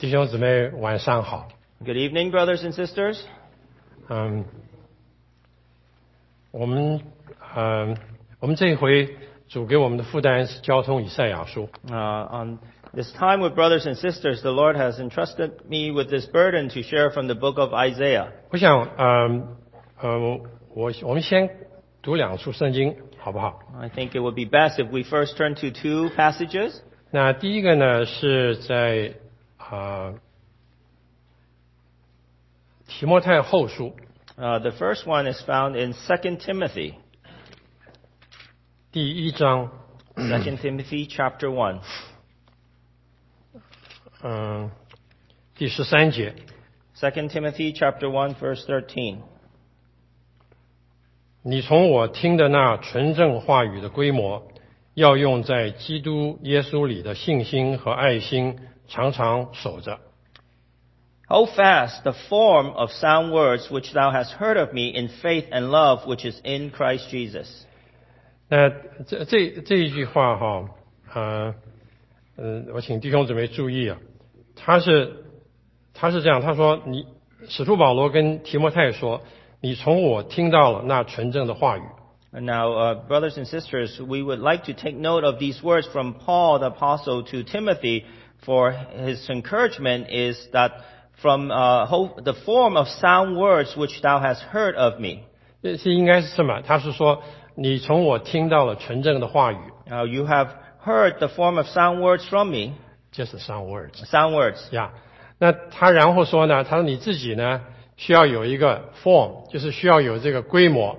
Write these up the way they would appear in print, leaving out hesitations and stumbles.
弟兄姊妹晚上好。 Good evening, brothers and sisters. 我们这一回主给我们的负担是交通以赛亚书。 On this time with brothers and sisters, the Lord has entrusted me with this burden to share from the book of Isaiah. 我想我们先读两处圣经好不好？ I think it would be best if we first turn to two passages. 那第一个呢是在提摩太后书 The first one is found in 2 Timothy. 第一章 2 Timothy chapter 1. 第13节。 2 Timothy chapter 1 verse 13. 你从我听的那纯正话语的规模，要用在基督耶稣里的信心和爱心，常常守着。 Hold fast the form of sound words which thou hast heard of me in faith and love which is in Christ Jesus. 那这一句话我请弟兄姊妹注意啊，他是这样，他说使徒保罗跟提摩太说，你从我听到了那纯正的话语。 And now, brothers and sisters, we would like to take note of these words from Paul the apostle to Timothy, for his encouragement is that from the form of sound words which thou hast heard of me. 这应该是什么？他是说你从我听到了纯正的话语。 Now you have heard the form of sound words from me. Just sound words. Sound words. 呀，那他然后说呢？他说你自己呢需要有一个 form， 就是需要有这个规模。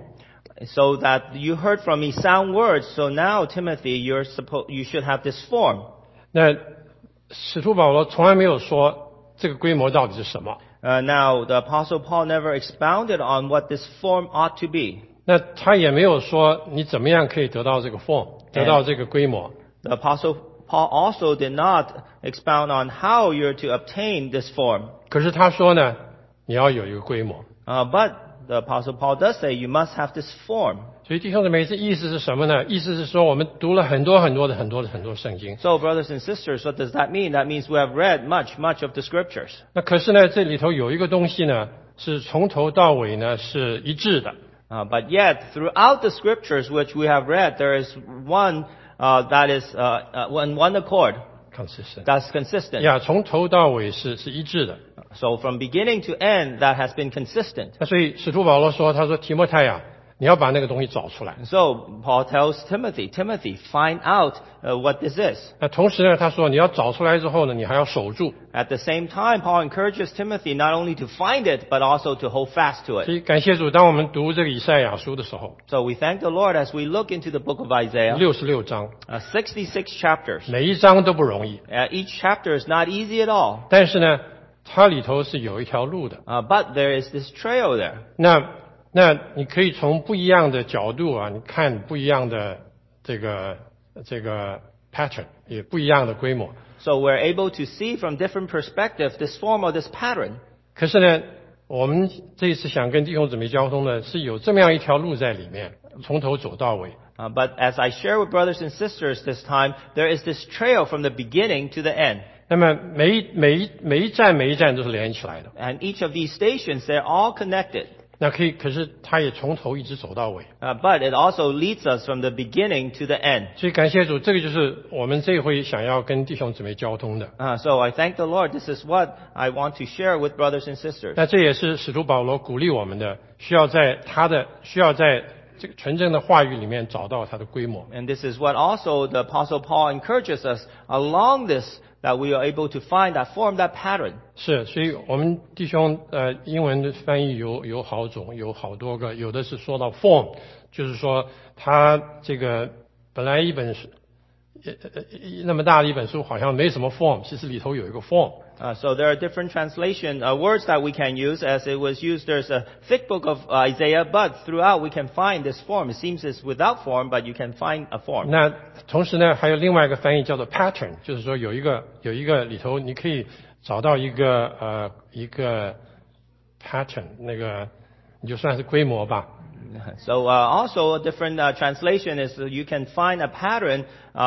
So that you heard from me sound words. So now, Timothy, you should have this form. 那使徒保罗从来没有说这个规模到底是什么。 Now, the apostle Paul never expounded on what this form ought to be. 那他也没有说你怎么样可以得到这个 form， 得到这个规模。 The apostle Paul also did not expound on how you're to obtain this form. 可是他说呢，你要有一个规模。 But the apostle Paul does say you must have this form. 所以弟兄姊妹，这意思是什么呢？意思是说我们读了很多圣经。 So, brothers and sisters, what does that mean? That means we have read much of the scriptures. 那可是呢，这里头有一个东西呢，是从头到尾呢是一致的。 But yet, throughout the scriptures which we have read, there is one that is one accord. Consistent. That's consistent. 呀，从头到尾是一致的。 So from beginning to end, that has been consistent. 那所以使徒保罗说，他说提摩太呀，你要把那个东西找出来。 So Paul tells Timothy, find out what this is. 那同时呢，他说你要找出来之后呢，你还要守住。 At the same time, Paul encourages Timothy not only to find it, but also to hold fast to 所 it. 以感谢主，当我们读这个以赛亚书的时候， So we thank the Lord as we look into the book of Isaiah. 66章， 66 chapters. 每一章都不容易， Each chapter is not easy at all. 但是呢，它里头是有一条路的。 But there is this trail there. 那你可以从不一样的角度啊，你看不一样的这个 pattern， 也不一样的规模。 So we're able to see from different perspectives this form or this pattern. 可是呢，我们这一次想跟弟兄姊妹交通呢，是有这么样一条路在里面，从头走到尾。 But as I share with brothers and sisters this time, there is this trail from the beginning to the end. 那么每一站都是连起来的。 And each of these stations, they're all connected. 那可是他也从头一直走到尾。 But it also leads us from the beginning to the end. 所以感谢主，这个就是我们这回想要跟弟兄姊妹交通的。 So I thank the Lord. This is what I want to share with brothers and sisters. 那这也是使徒保罗鼓励我们的，需要在这个纯正的话语里面找到它的规模。 And this is what also the apostle Paul encourages us along this, that we are able to find that form, that pattern. 是，所以我们弟兄英文的翻译有好种，有好多个，有的是说到 form， 就是说他这个本来一本书那么大的一本书好像没什么 form， 其实里头有一个 form。 So there are different translation words that we can use. As it was used, there's a thick book of Isaiah, but throughout we can find this form. It seems it's without form, but you can find a form. 那同时呢，还有另外一个翻译叫做 pattern， 就是说有一个里头你可以找到一个pattern， 那个你就算是规模吧。 So also a different translation is you can find a pattern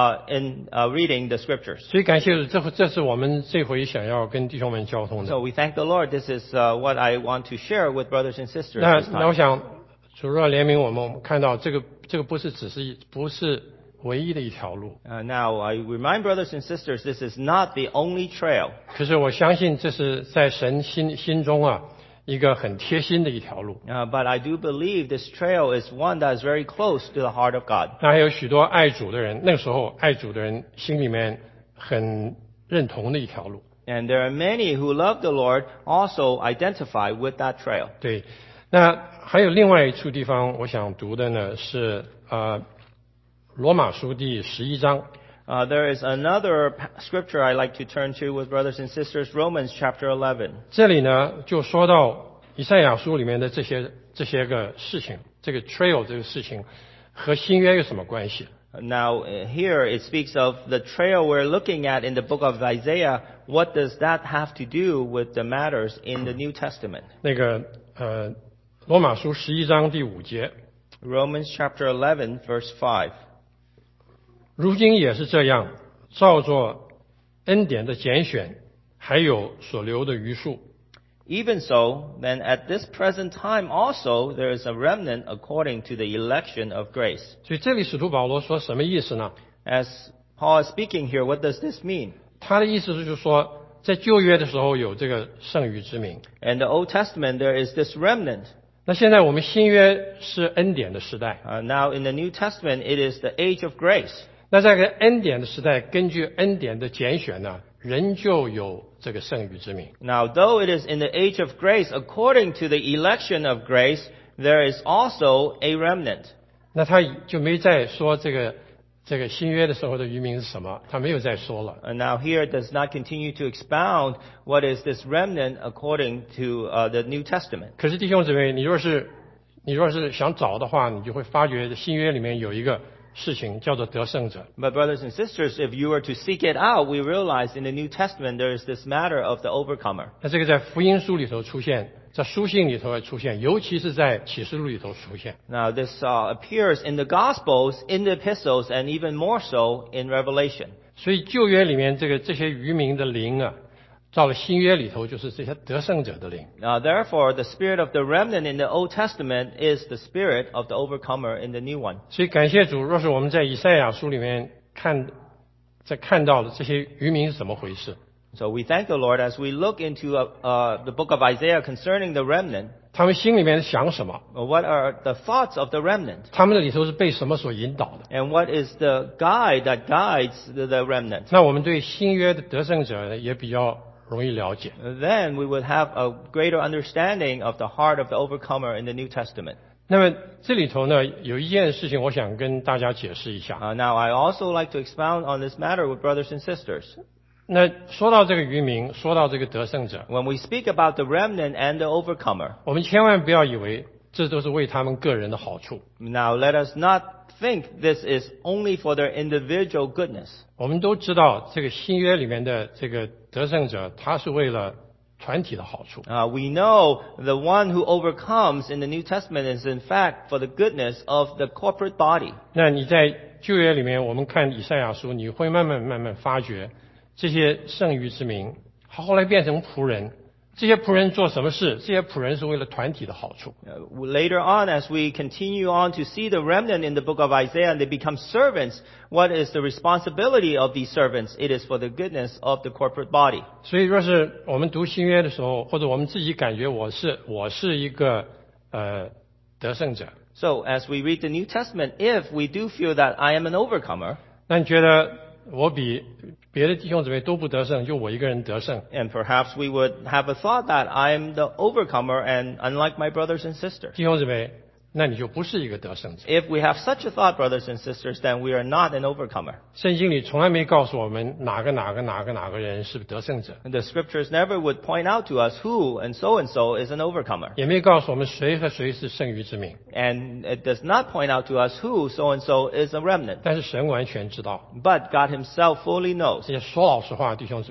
in reading the scriptures. 所以感谢主，这是我们这回想要跟弟兄们交通的。 So we thank the Lord. This is what I want to share with brothers and sisters 那 this 我 time. 想主若怜悯我们看到这个不是唯一的一条路。 Now I remind brothers and sisters, this is not the only trail. 可是我相信这是在神心中啊一个很贴心的一条路。 But I do believe this trail is one that is very close to the heart of God. 那还有许多爱主的人，那个时候爱主的人心里面很认同的一条路。 And there are many who love the Lord also identify with that trail. 对，那还有另外一处地方我想读的呢是罗马书第11章。 There is another scripture I like to turn to with brothers and sisters, Romans chapter 11. 这里呢就说到以赛亚书里面的这些个事情，这个 trail 这个事情和新约有什么关系？ Now here it speaks of the trail we're looking at in the book of Isaiah. What does that have to do with the matters in the New Testament? 那个罗马书11章第5节， Romans chapter 11 verse 5. 如今也是这样，照着恩典的拣选，还有所留的余数。 Even so, then at this present time also there is a remnant according to the election of grace. 所以这里使徒保罗说什么意思呢？ As Paul is speaking here, what does this mean? 他的意思就是说，在旧约的时候有这个剩余之名， In the Old Testament there is this remnant. 那现在我们新约是恩典的时代。 Now in the New Testament it is the age of grace. 那在这个恩典的时代，根据恩典的拣选呢，仍旧有这个剩余之名。 Now though it is in the age of grace, according to the election of grace, there is also a remnant. 那他就没再说这个新约的时候的余名是什么，他没有再说了。 And now here it does not continue to expound what is this remnant according to the New Testament. 可是弟兄姊妹，你若是想找的话，你就会发觉新约里面有一个事情叫做得胜者。 But brothers and sisters, if you were to seek it out, we realize in the New Testament there is this matter of the overcomer. 那这个在福音书里头出现，在书信里头也出现，尤其是在启示录里头出现。 Now this appears in the Gospels, in the epistles, and even more so in Revelation. 所以旧约里面这些渔民的灵啊，到了新约里头就是这些得胜者的灵。 Therefore, the spirit of the remnant in the Old Testament is the spirit of the overcomer in the new one. 所以感谢主，若是我们在以赛亚书里面看到的这些渔民是怎么回事？ So we thank the Lord as we look into the book of Isaiah concerning the remnant. 他们心里面想什么？ What are the thoughts of the remnant? 他们的里头是被什么所引导的？ And what is the guide that guides the remnant? 那我们对新约的得胜者也比较容易了解。 Then we would have a greater understanding of the heart of the overcomer in the New Testament. 那么这里头呢，有一件事情我想跟大家解释一下。 Now I also like to expound on this matter with brothers and sisters. 那说到这个渔民，说到这个得胜者， When we speak about the remnant and the overcomer, 我们千万不要以为这都是为他们个人的好处。 now let us not think this is only for their individual goodness. 我们都知道，这个新约里面的这个得胜者，他是为了团体的好处。 We know the one who overcomes in the New Testament is in fact for the goodness of the corporate body. 那你在旧约里面，我们看以赛亚书，你会慢慢发觉，这些剩余之民，后来变成仆人。这些仆人做什么事？这些仆人是为了团体的好处。 Later on, as we continue on to see the remnant in the book of Isaiah, and they become servants, what is the responsibility of these servants? It is for the goodness of the corporate body. 所以，若是我们读新约的时候，或者我们自己感觉我是一个得胜者， So, as we read the New Testament, if we do feel that I am an overcomer, 那你觉得我比别的弟兄姊妹都不得胜，就我一个人得胜？ and perhaps we would have a thought that I am the overcomer, and unlike my brothers and sisters. 弟兄姊妹，那你就不是一个得胜者。 If we have such a thought, brothers and sisters, then we are not an overcomer. 圣经里从来没告诉我们哪个人是得胜者， And the scriptures never would point out to us who and so is an overcomer. 也没告诉我们谁和谁是剩余之民。 And it does not point out to us who so is a remnant. 但是神完全知道。 But God himself fully knows. 也说老实话，弟兄姊妹，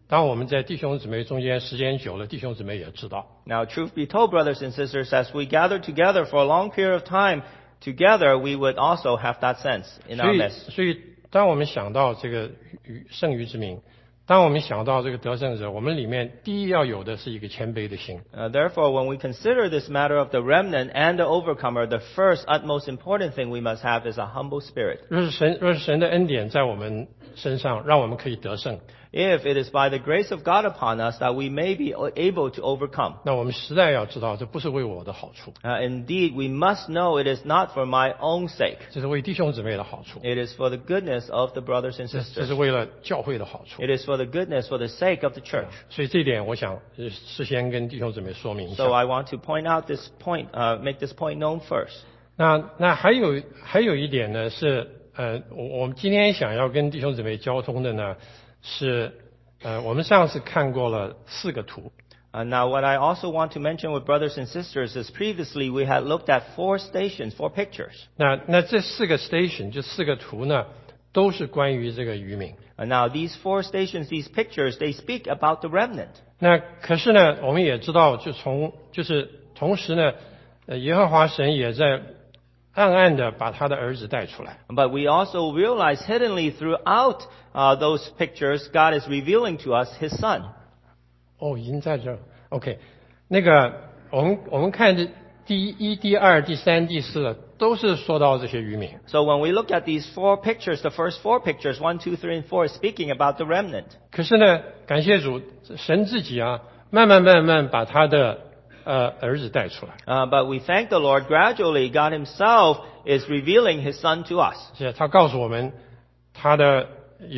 当我们在弟兄姊妹中间时间久了，弟兄姊妹也知道。 Now, truth be told, brothers and sisters, as we gather together for a long period of time together, we would also have that sense in our midst. 所以当我们想到这个圣愚之名，当我们想到这个得胜者，我们里面第一要有的是一个谦卑的心。 Therefore, when we consider this matter of the remnant and the overcomer, the first utmost important thing we must have is a humble spirit. 若是神的恩典在我们身上，让我们可以得胜， If it is by the grace of God upon us that we may be able to overcome. 那我们实在要知道，这不是为我的好处， Indeed, we must know it is not for my own sake. 这是为弟兄姊妹的好处， It is for the goodness of the brothers and 这 sisters. 是为了教会的好处。 It is for the goodness, for the sake of the church. 所以这一点，我想事先跟弟兄姊妹说明一 So 下。 I want to point out this point, make this point known first. 那还有一点呢，是我们今天想要跟弟兄姊妹交通的呢，是我们上次看过了4个图。 Now, what I also want to mention with brothers and sisters is previously we had looked at 4 stations, 4 pictures. 那这4个 station 就4个图呢，都是关于这个渔民。 Now, these 4 stations, these pictures, they speak about the remnant. 那可是呢，我们也知道，就是同时呢，耶和华神也在暗暗的把他的儿子带出来。 But we also realize hiddenly throughout those pictures, God is revealing to us His Son. 哦，已经在这儿。OK， 那个我们看这第1、第2、第3、第4，都是说到这些渔民。 So when we look at these 4 pictures, the first 4 pictures, 1, 2, 3, and 4, is speaking about the remnant. 可是呢，感谢主，神自己啊，慢慢把他的儿子带出来。 But we thank the Lord, gradually God Himself is revealing His Son to us. 是他告诉我们，他的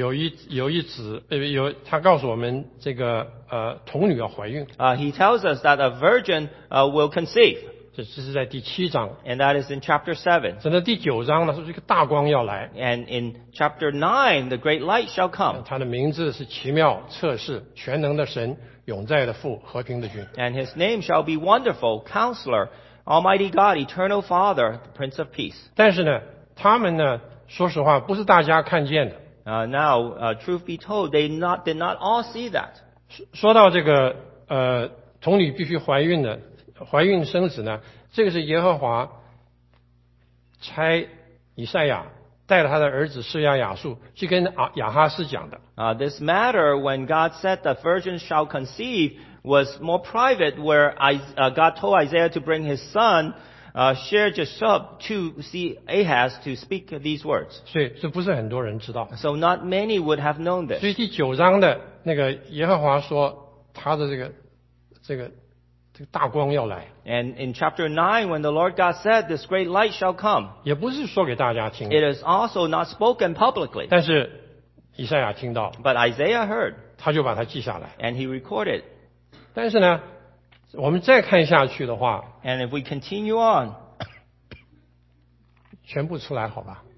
他告诉我们这个童女要怀孕， He tells us that a virgin will conceive, 这是在第7章。 and that is in chapter 7. 整个第9章呢，是这个大光要来， And in chapter 9, the great light shall come, 他的名字是奇妙、测试、全能的神、永在的父、和平的君。 and His name shall be Wonderful, Counselor, Almighty God, Eternal Father, the Prince of Peace. 但是呢，他们呢，说实话，不是大家看见的。 Now, truth be told, they did not all see that. 说到这个童女必须怀孕生子呢，这个是耶和华差以赛亚带了他的儿子施亚雅述去跟亚哈斯讲的。 This matter, when God said that virgins shall conceive, was more private, where God told Isaiah to bring his son, Shear-Jashub, to see Ahaz to speak these words. 所以这不是很多人知道。 So not many would have known 所以 this. 第9章的那个耶和华说，他的这个大光要来， And in chapter 9, when the Lord God said, this great light shall come, 也不是说给大家听， it is also not spoken publicly. 但是以赛亚听到， But Isaiah heard, 他就把它记下来。 and he recorded. 但是呢，我们再看下去的话， And if we continue on, 全部出来好吧？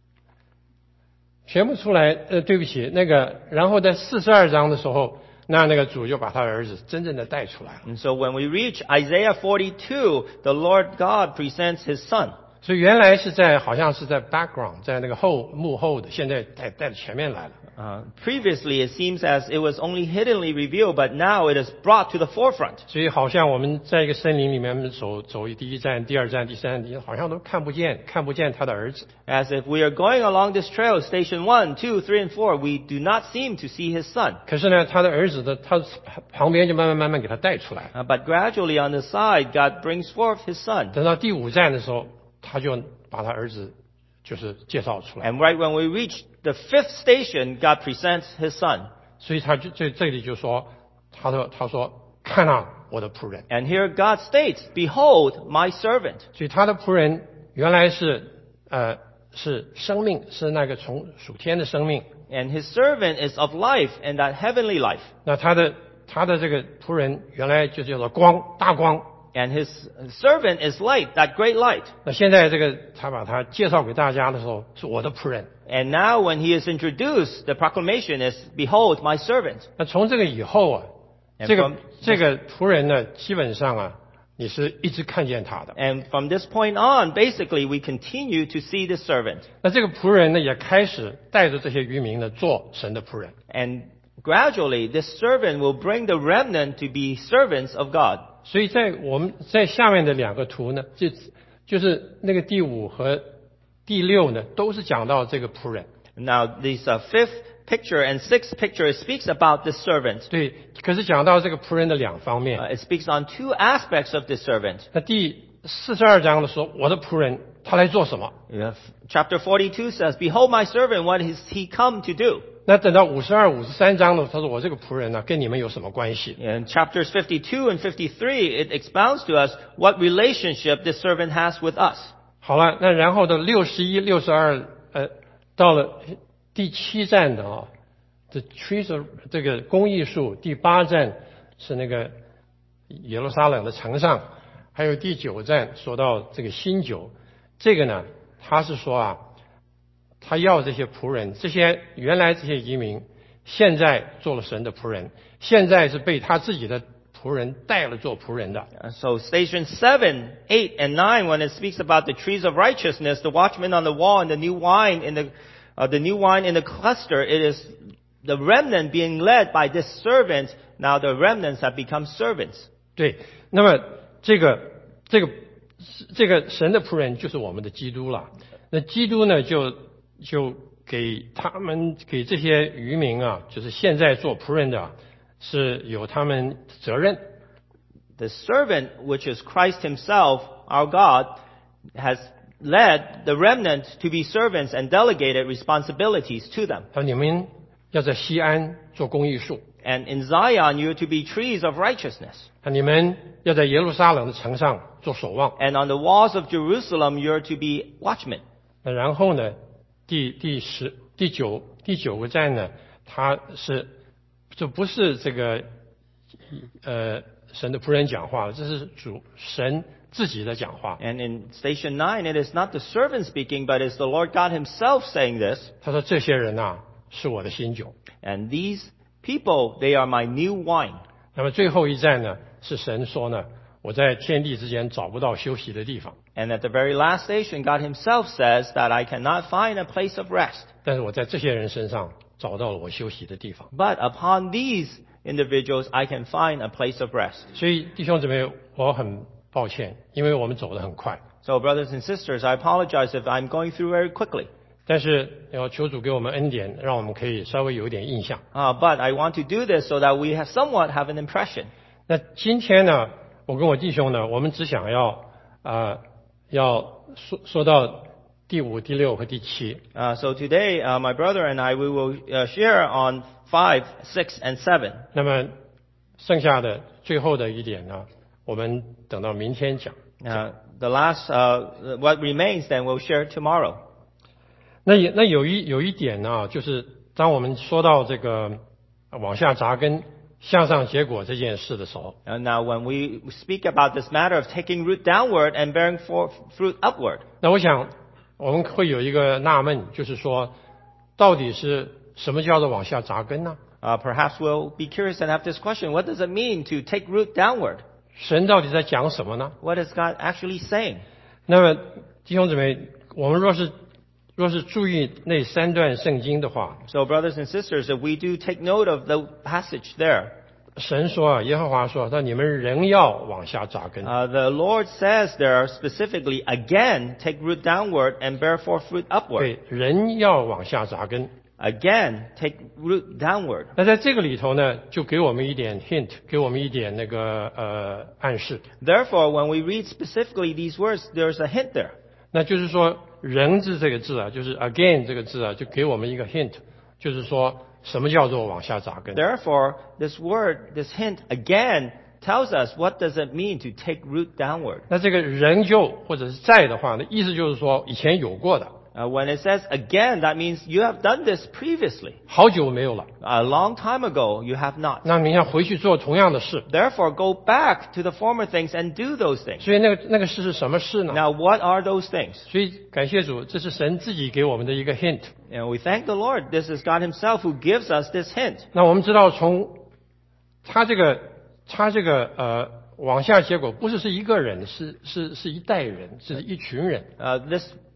全部出来，对不起，然后在42章的时候，那个主就把他的儿子真正的带出来了。 and so when we reach Isaiah 42, the Lord God presents his son. 所以原来好像是在 background， 在那个幕后的，现在带到前面来了。 Previously, it seems as it was only hiddenly revealed, but now it is brought to the forefront. 所以好像我们在一个森林里面走第1站、第2站、第3站，好像都看不见他的儿子。 As if we are going along this trail, station 1, 2, 3, and 4, we do not seem to see his son. 可是呢，他的儿子他旁边就慢慢给他带出来。 But gradually on the side, God brings forth his son. 等到第5站的时候，他就把他儿子就是介绍出来。 And right when we reach the 5th station, God presents his son. 所以他就这里就说，他说看啊，我的仆人。 And here God states, Behold, my servant. 所以他的仆人原来是生命，是那个从属天的生命。 And his servant is of life, and that heavenly life. 那他的这个仆人原来就叫做光，大光。 And his servant is light, that great light. 那现在他把他介绍给大家的时候，是我的仆人。 And now when he is introduced, the proclamation is, Behold, my servant. 那从这个以后啊， And 这个仆人呢，基本上啊，你是一直看见他的。 And from this point on, basically, we continue to see this servant. 那这个仆人呢，也开始带着这些渔民呢，做神的仆人。 And gradually this servant will bring the remnant to be servants of God. 所以我们在下面的两个图呢，就是那个第5和第6呢，都是讲到这个仆人。 Now, this fifth picture and sixth picture speaks about this servant. 对，可是讲到这个仆人的两方面。 It speaks on two aspects of this servant. 那第42章的说，我的仆人他来做什么？ Chapter 42 says, "Behold my servant, what is he come to do?" 那等到52、53章呢，他说我这个仆人呢，跟你们有什么关系？ In chapters 52 and 53, it expounds to us what relationship this servant has with us. 好了，那然后的61、62，到了第7站的啊，The Trees of 这个公义树，第8站是那个耶路撒冷的城上，还有第9站说到这个新酒，这个呢，他是说啊，他要这些仆人，原来这些移民，现在做了神的仆人，现在是被他自己的仆人带了做仆人的。 So station 7, 8, and 9, when it speaks about the trees of righteousness, the watchman on the wall, and the new wine in the cluster, it is the remnant being led by this servant. Now the remnants have become servants. 对，那么这个神的仆人就是我们的基督了。那基督呢，就给这些渔民啊，就是现在做仆人的，是有他们责任。 The servant, which is Christ himself, our God, has led the remnant to be servants and delegated responsibilities to them. 他说你们要在西安做公义树。 And in Zion, you are to be trees of righteousness. 你们要在耶路撒冷的城上做守望。 And on the walls of Jerusalem, you are to be watchmen. 然后呢，第九个站呢，这不是这个神的仆人讲话，这是神自己的讲话。 And in station 9, it is not the servant speaking, but it's the Lord God himself saying this. 他说这些人啊，是我的新酒。 And these people, they are my new wine. 那么最后一站呢，是神说呢，我在天地之间找不到休息的地方。 And at the very last station, God himself says that I cannot find a place of rest. 但是我在这些人身上找到了我休息的地方。 But upon these individuals, I can find a place of rest. 所以弟兄姊妹，我很抱歉，因为我们走得很快。 So brothers and sisters, I apologize if I'm going through very quickly. 但是要求主给我们恩典，让我们可以稍微有一点印象。 But I want to do this so that we have somewhat have an impression. 那今天呢，我跟我弟兄呢，我们只想要说到第5、第6和第7。 So today, my brother and I, we will share on 5, 6, and 7. 那么剩下的最后的一点呢，我们等到明天讲。 The last, what remains, then we'll share tomorrow. 那有一点呢，就是当我们说到这个往下扎根、向上结果这件事的时候， And now when we speak about this matter of taking root downward and bearing forth fruit upward, 那我想我们会有一个纳闷，就是说，到底是什么叫做往下扎根呢？ perhaps we'll be curious and have this question: what does it mean to take root downward? 神到底在讲什么呢？ What is God actually saying? 那么弟兄姊妹，我们若是注意那3段圣经的话， So brothers and sisters, if we do take note of the passage there, 神说啊，耶和华说，你们仍要往下扎根。 the Lord says there specifically, again, take root downward and bear forth fruit upward. 对，人要往下扎根。 Again, take root downward. 那在这个里头呢，就给我们一点 hint， 给我们一点那个暗示。 Therefore, when we read specifically these words, there's a hint there. 那就是说，人字这个字啊，就是 again 这个字啊，就给我们一个 hint， 就是说什么叫做往下扎根。 Therefore, this word, this hint, again, tells us what does it mean to take root downward. 那这个仍旧或者是在的话，那意思就是说以前有过的， When it says again, that means you have done this previously. 好久没有了。 A long time ago, you have not. 那你要回去做同样的事， Therefore, go back to the former things and do those things. 所以那个事是什么事呢？ Now, what are those things? 所以感谢主，这是神自己给我们的一个 hint。 And we thank the Lord. This is God himself who gives us this hint. 那我们知道，从他这个往下结果，不是一个人，是一代人，是一群人。 This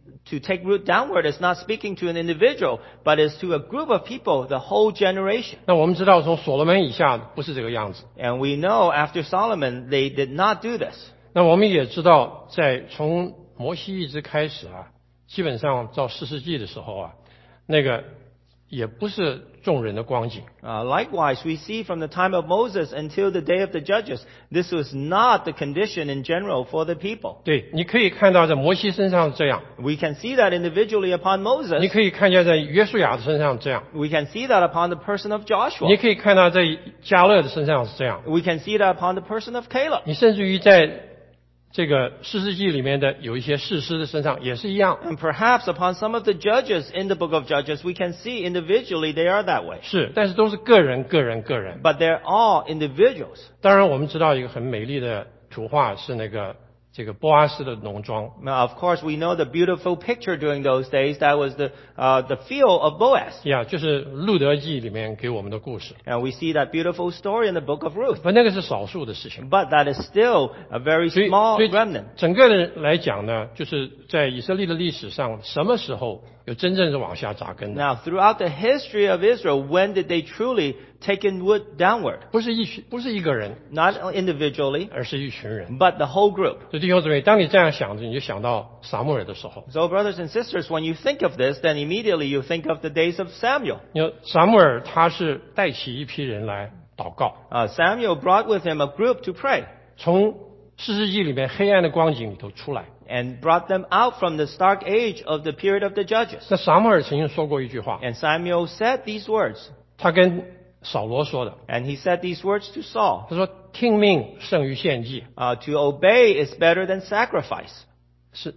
to take root downward is not speaking to an individual, but is to a group of people, the whole generation. 那我们知道，从所罗门以下不是这个样子。 And we know after Solomon, they did not do this. 那我们也知道，从摩西一直开始啊，基本上到士师记的时候啊，那个也不是众人的光景。 Likewise, we see from the time of Moses until the day of the judges, this was not the condition in general for the people. 对，你可以看到在摩西身上是这样， We can see that individually upon 你 Moses. 可以看见在约书亚的身上这样， We can see that upon the person of 你 Joshua. 可以看到在迦勒的身上是这样， We can see that upon the person of Caleb. 你甚至于在这个士师记里面的有一些士师的身上也是一样。 And perhaps upon some of the judges in the book of Judges, we can see individually they are that way. 是，但是都是个人。 But they're all individuals. 当然，我们知道一个很美丽的图画是这个波阿斯的农庄。 Now, of course, we know the beautiful picture during those days. That was the field of Boaz. 呀，就是路德记里面给我们的故事。 And we see that beautiful story in the book of Ruth. 那个是少数的事情。 But that is still a very 所以 small remnant. 整个的来讲呢，就是在以色列的历史上，什么时候有真正是往下扎根的？ Now, throughout the history of Israel, when did they truly take in root downward? 不是一个人， Not individually, 而是一群人。 but the whole group. 所以弟兄姊妹，当你这样想着，你就想到撒母耳的时候。 So, brothers and sisters, when you think of this, then immediately you think of the days of Samuel. 因为撒母耳他是带起一批人来祷告， Samuel brought with him a group to pray 从士师记里面黑暗的光景里头出来。 and brought them out from the stark age of the period of the judges. 那撒母耳曾经说过一句话， And Samuel said these words. 他跟扫罗说的， And he said these words to Saul. 他说：“听命胜于献祭， To obey is better than sacrifice. 是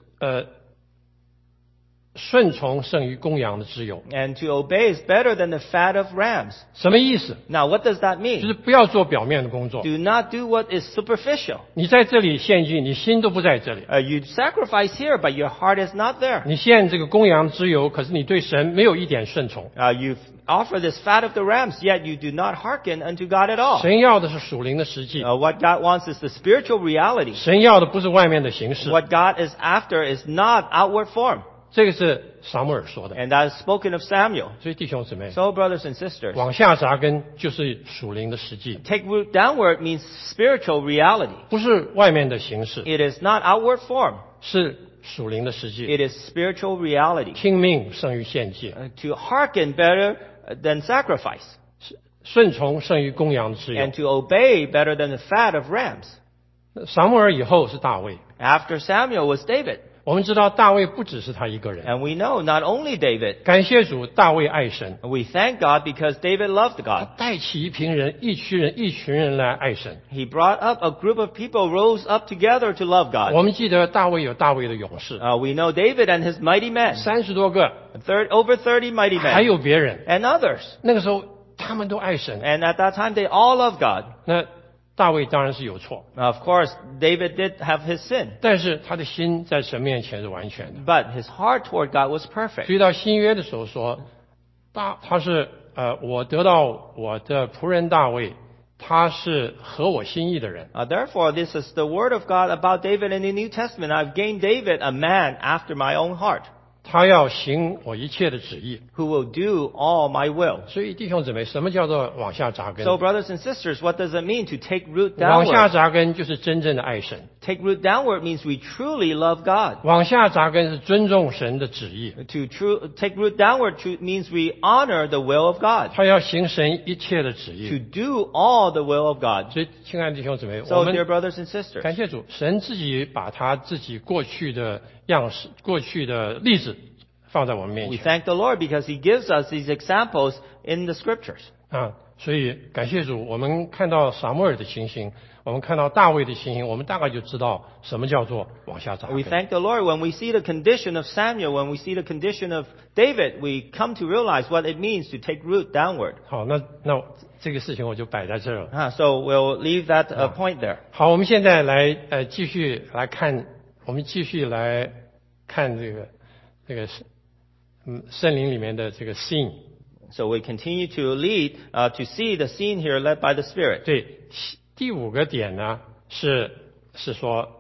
顺从胜于公羊的脂油。 And to obey is better than the fat of rams. ” 什么意思？ Now, what does that 就 mean? 是不要做表面的工作。 Do not do what is superficial. 你在这里献祭，你心都不在这里。 You sacrifice here, but your heart is not there. 你献这个公羊脂油，可是你对神没有一点顺从。 You offer this fat of the rams, yet you do not hearken unto God at all. 神要的是属灵的实际， What God wants is the spiritual reality. 神要的不是外面的形式。 What God is after is not outward form. 这个是撒母耳说的。 And that is spoken of Samuel. 所以弟兄姊妹， So, brothers and sisters, 往下扎根就是属灵的实际， take root downward means spiritual reality. 不是外面的形式， It is not outward form. 是属灵的实际。 It is spiritual reality. 听命胜于献祭， To hearken better than sacrifice. 顺从胜于公羊的脂油 And。to obey better than the fat of rams. 撒母耳以后是大卫。 After Samuel was David. 我们知道大卫不只是他一个人。 And we know not only David. 感谢主，大卫爱神， We thank God because David loved 他 God. 带起一群人、一群人来爱神。 He brought up a group of people rose up together to love 我 God. 们记得大卫有大卫的勇士， We know David and his mighty men. 30多个， Over 30 mighty 还 men. 有别人。 And others. 那个时候他们都爱神。 And at that time they all loved God. 那大卫当然是有错， Of course, David did have his sin. 但是他的心在神面前是完全的。 But his heart toward God was perfect. 所以到新约的时候说，他是我得到我的仆人大卫，他是合我心意的人。 Therefore, this is the word of God about David in the New Testament. I've gained David, a man after my own heart, 他要行我一切的旨意。 who will do all my will. 所以弟兄姊妹，什么叫做往下扎根？ So, brothers and sisters, what does it mean to take root 往下 downward? 扎根就是真正的爱神， Take root downward means we truly love God. 往下扎根是尊重神的旨意。 Take root downward means we honor the will of God. 他要行神一切的旨 To 意。 do all the will of God. 所以，亲爱的弟兄姊妹，我 So, 们 dear brothers and sisters, 感谢主，神自己把他自己过去的样式、过去的例子放在我们面 we 前 thank the Lord because He gives us these examples in the scriptures. 啊。所以感谢主，我们看到撒母耳的情形，我们看到大卫的情形，我们大概就知道什么叫做往下扎 We 根。 thank the Lord when we see the condition of Samuel, when we see the condition of David, we come to realize what it means to take root downward. 好，那这个事情我就摆在这儿了。 So we'll leave that point there. 好，我们现在来继续来看，我们继续来看这个圣灵里面的这个 scene。 So we continue to lead, to see the scene here led by the Spirit. 对，第5个点呢是说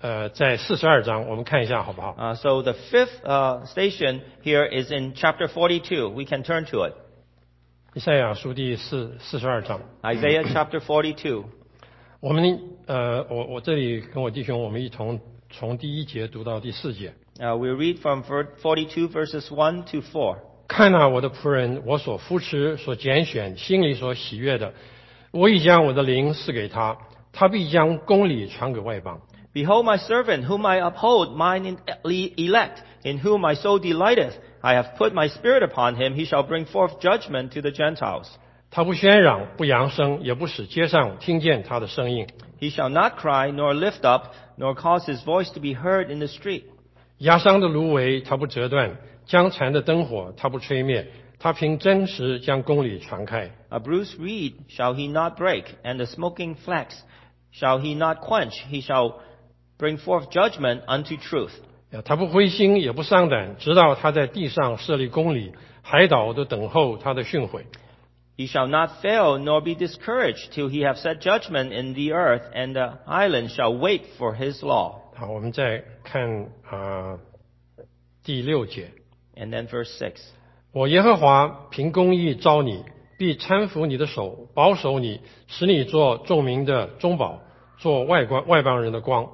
在42章，我们看一下好不好？ So the fifth station here is in chapter 42. We can turn to it. 以赛亚书第42章。 Isaiah chapter 42. 我们我这里跟我弟兄，我们一同从第1节读到第4节。 We read from 42 verses 1 to 4. 看哪，我的仆人，我所扶持、所拣选、心里所喜悦的，我已将我的灵赐给他，他必将公理传给外邦。 Behold my servant, whom I uphold, mine elect, in whom my soul delighteth. I have put my spirit upon him. He shall bring forth judgment to the Gentiles. 他不喧嚷，不扬声，也不使街上听见他的声音。 He shall not cry, nor lift up, nor cause his voice to be heard in the street. 压伤的芦苇他不折断，将残的灯火他不吹灭，他凭真实将公理传开。 A bruised reed shall he not break, and the smoking flax shall he not quench. He shall bring forth judgment unto truth. 他不灰心也不丧胆，直到他在地上设立公理，海岛都等候他的训诲。 He shall not fail, nor be discouraged, till he have set judgment in the earth, and the islands shall wait for his law. 好，我们再看第6节。 And then verse 6. 我耶和华凭公义召你，必搀扶你的手，保守你，使你做众民的中保，做外邦人的光。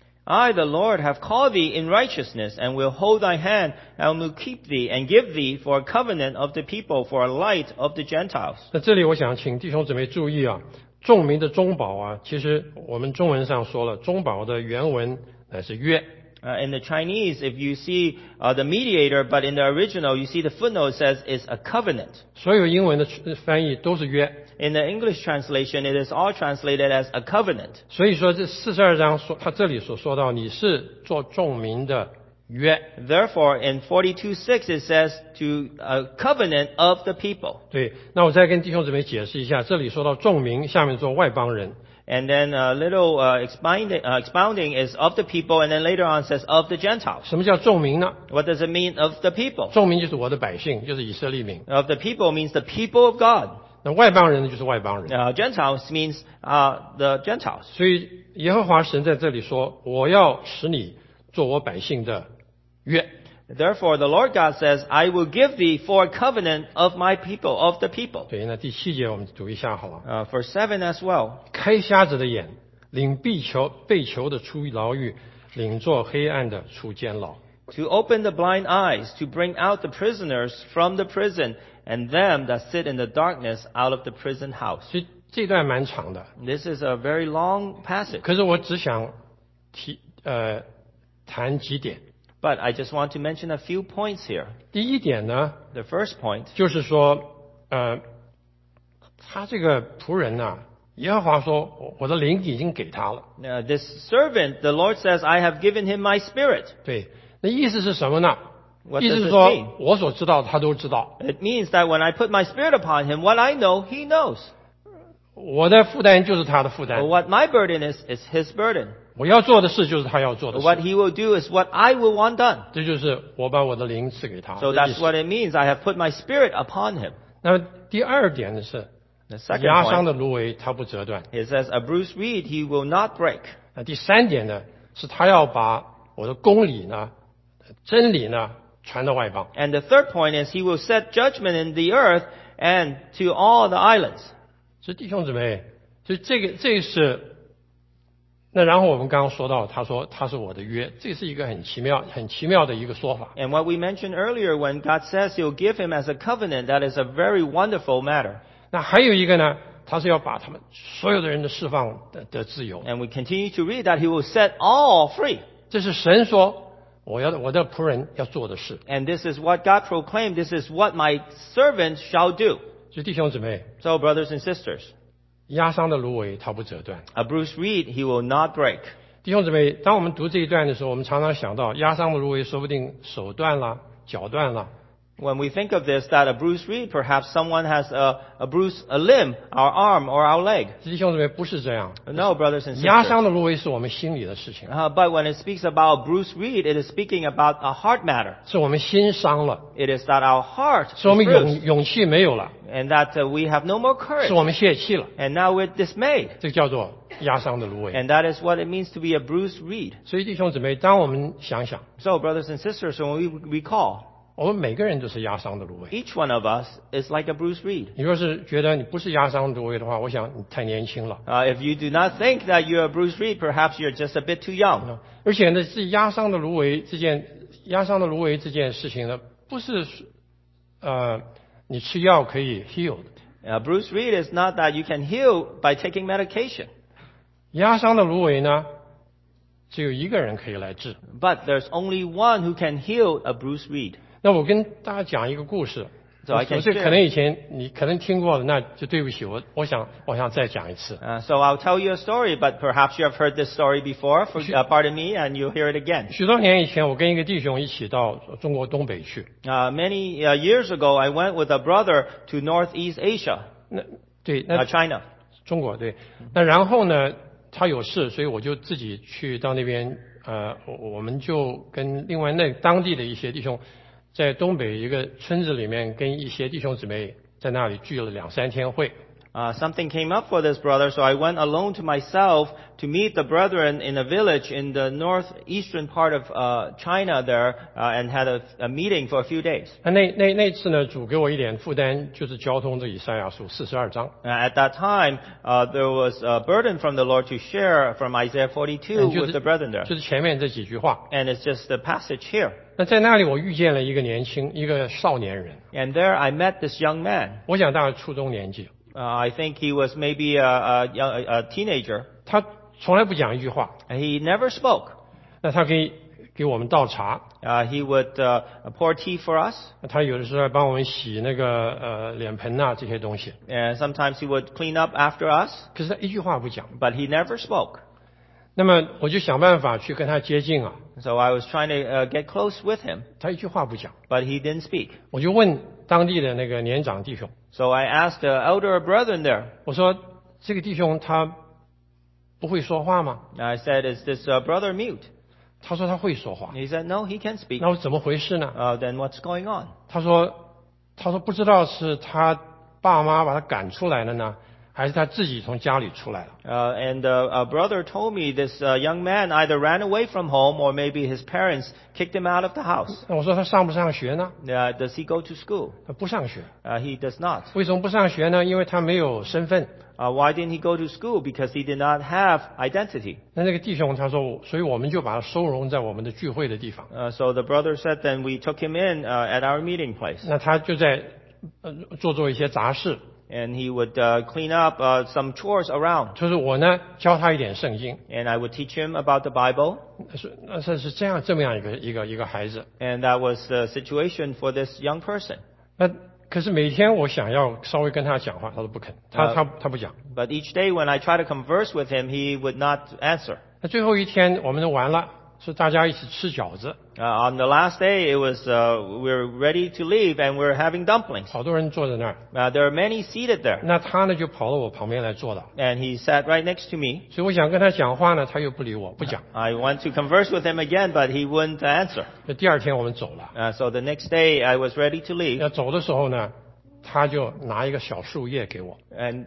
I, the Lord, have called thee in righteousness, and will hold thy hand, and will keep thee, and give thee for a covenant of the people, for a light of the Gentiles. 那这里我想请弟兄姊妹注意啊，众民的中保啊，其实我们中文上说了，中保的原文乃是约。 In the Chinese, if you see the mediator, but in the original, you see the footnote says it's a covenant. 所有英文的翻译都是约。 In the English translation, it is all translated as a covenant. 所以说这42章说，他这里所说到你是做众民的约。 Therefore, in 42:6, it says to a covenant of the people. 对，那我再跟弟兄姊妹解释一下，这里说到众民，下面做外邦人。 And then a little expounding is of the people, and then later on says of the Gentiles. 什么叫众民呢？ What does it mean of the people? 众民就是我的百姓，就是以色列民。 Of the people means the people of God. 那外邦人呢，就是外邦人。 Gentiles means the Gentiles. 所以耶和华神在这里说：“我要使你做我百姓的约。” Therefore, the Lord God says, I will give thee for a covenant of my people, of the people. 对，那第7节我们读一下好了。 Verse 7 as well. 开瞎子的眼，领被囚的出牢狱，领做黑暗的出监牢。 To open the blind eyes, to bring out the prisoners from the prison, and them that sit in the darkness out of the prison house. 所以这段蛮长的， This is a very long passage, 可是我只想谈几点。 but I just want to mention a few points here. 第一点呢， The first point, 就是说，他这个仆人呐、耶和华说，我的灵已经给他了。 this servant, the Lord says, I have given him my spirit. 对，那意思是什么呢？ What 意思 does 是 this 说 mean?， 我所知道的他都知道， It means that when I put my spirit upon him, what I know, he knows. 我的负担就是他的负担， What my burden is his burden. 我要做的事就是他要做的 What 事， he will do is what I will want done. 这就是我把我的灵赐给他。 So 这意 that's 思 what it means. I have put my spirit upon him. 那么第二点呢是， The second 压伤 point, 的芦苇它不折断。 it says, a bruised reed he will not break. 那第三点呢，是他要把我的公理呢、真理呢传到外邦。 And the third point is he will set judgment in the earth and to all the islands. 所以弟兄姊妹，所以这是，那然后我们刚刚说到，他说他是我的约，这是一个很奇妙的一个说法。 And what we mentioned earlier, when God says he'll give him as a covenant, that is a very wonderful matter. 那还有一个呢，他是要把他们所有的人的释放的自由。 And we continue to read that he will set all free. 这是神说我的仆人要做的事。 And this is what God proclaimed. This is what my servant shall do. 所以弟兄姊妹， So, brothers and sisters, 压伤的芦苇它不折断。 a bruised reed he will not break. 弟兄姊妹，当我们读这一段的时候，我们常常想到压伤的芦苇，说不定手断了、脚断了， When we think of this, that a bruised reed, perhaps someone has a bruise, a limb, our arm or our leg. 弟兄姊妹，不是这样。 No, brothers and 压 sisters. 伤的芦苇是我们心里的事情， But when it speaks about bruised reed, it is speaking about a heart matter. 是我们心伤了， It is that our heart is 是我们 bruised, 勇气没有了， and that we have no more 是 courage, 我们泄气了， and now we're dismayed. 这叫做压伤的芦苇。 And that is what it means to be a bruised reed. 所以弟兄姊妹，当我们想想， So, brothers and sisters, when we recall, 我们每个人都是压伤的芦苇。 each one of us is like a bruised reed. 你若是觉得你不是压伤的芦苇的话，我想你太年轻了。 If you do not think that you're a bruised reed, perhaps you're just a bit too young. 而且呢，是压伤的芦苇这件事情呢，不是你吃药可以 heal 的。 A bruised reed is not that you can heal by taking medication. 压伤的芦苇呢，只有一个人可以来治。 But there's only one who can heal a bruised reed. 那我跟大家讲一个故事。 So I can 这 share. 可能以前你可能听过了，那就对不起，我想再讲一次。 So I'll tell you a story, but perhaps you have heard this story before. Pardon me, and you'll hear it again. 许多年以前，我跟一个弟兄一起到中国东北去。 Many years ago, I went with a brother to Northeast Asia, 那 China. 中国对。那然后呢，他有事，所以我就自己去到那边。我们就跟另外当地的一些弟兄，在东北一个村子里面，跟一些弟兄姊妹在那里聚了2-3天会。 Something came up for this brother, so I went alone to myself to meet the brethren in a village in the northeastern part of China there, and had a meeting for a few days. 那次呢，主给我一点负担，就是交通这以赛亚书42章。 At that time, there was a burden from the Lord to share from Isaiah 42 with the brethren there. 就是前面这几句话。 And it's just the passage here. 那在那里我遇见了一个少年人。 And there I met this young man. 我想大概初中年纪。 I think he was maybe a teenager. 他从来不讲一句话。 He never spoke. 那他可以给我们倒茶。 He would pour tea for us. 他有的时候还帮我们洗那个脸盆啊这些东西。 And sometimes he would clean up after us. 可是他一句话不讲。 But he never spoke. 那么我就想办法去跟他接近啊。 So I was trying to get close with him. 他一句话不讲。 But he didn't speak. 我就问当地的那个年长弟兄。 So I asked the elder brethren there. 我说这个弟兄他不会说话吗？ I said, is this brother mute? 他说他会说话。 He said, no, he can speak. 那我怎么回事呢？ Then what's going on? 他说不知道是他爸妈把他赶出来了呢，还是他自己从家里出来了。 And a brother told me this young man either ran away from home or maybe his parents kicked him out of the house. 那我说他上不上学呢？ Does he go to school? 他不上学。 He does not. 为什么不上学呢？因为他没有身份。 Why didn't he go to school? Because he did not have identity. 那个弟兄他说，所以我们就把他收容在我们的聚会的地方。 So the brother said, then we took him in at our meeting place. 那他就在做一些杂事。 And he would clean up some chores around. 就是我呢教他一点圣经。 And I would teach him about the Bible. 是这么样一个孩子。 And that was the situation for this young person. 那可是每天我想要稍微跟他讲话，他都不肯，他不讲。 But each day when I try to converse with him, he would not answer. 那最后一天我们都完了，是大家一起吃饺子。 On the last day, it was we were ready to leave and we were having dumplings. 好多人坐在那儿。 There are many seated there. 那他呢就跑到我旁边来坐了。 And he sat right next to me. 所以我想跟他讲话呢，他又不理我，不讲。 I want to converse with him again, but he wouldn't answer. 那第二天我们走了。 So the next day, I was ready to leave. 要走的时候呢，他就拿一个小树叶给我。 And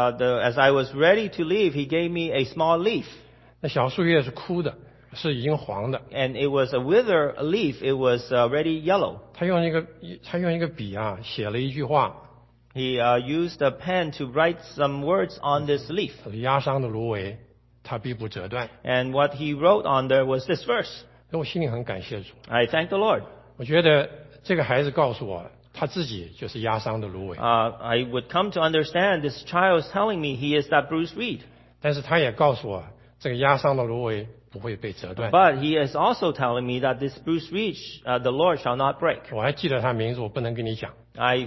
as I was ready to leave, he gave me a small leaf. 那小树叶是枯的，是已经黄的。 And it was a wither leaf. It was already yellow. 他用一个笔啊，写了一句话。 He used a pen to write some words on this leaf. 压伤的芦苇，它必不折断。 And what he wrote on there was this verse. 我心里很感谢主。 I thank the Lord. 我觉得这个孩子告诉我，他自己就是压伤的芦苇。 I would come to understand this child is telling me he is that bruised reed. 但是他也告诉我，这个压伤的芦苇不会被折断。 But he is also telling me that this bruised reed, the Lord shall not break. 我还记得他名字，我不能跟你讲。 I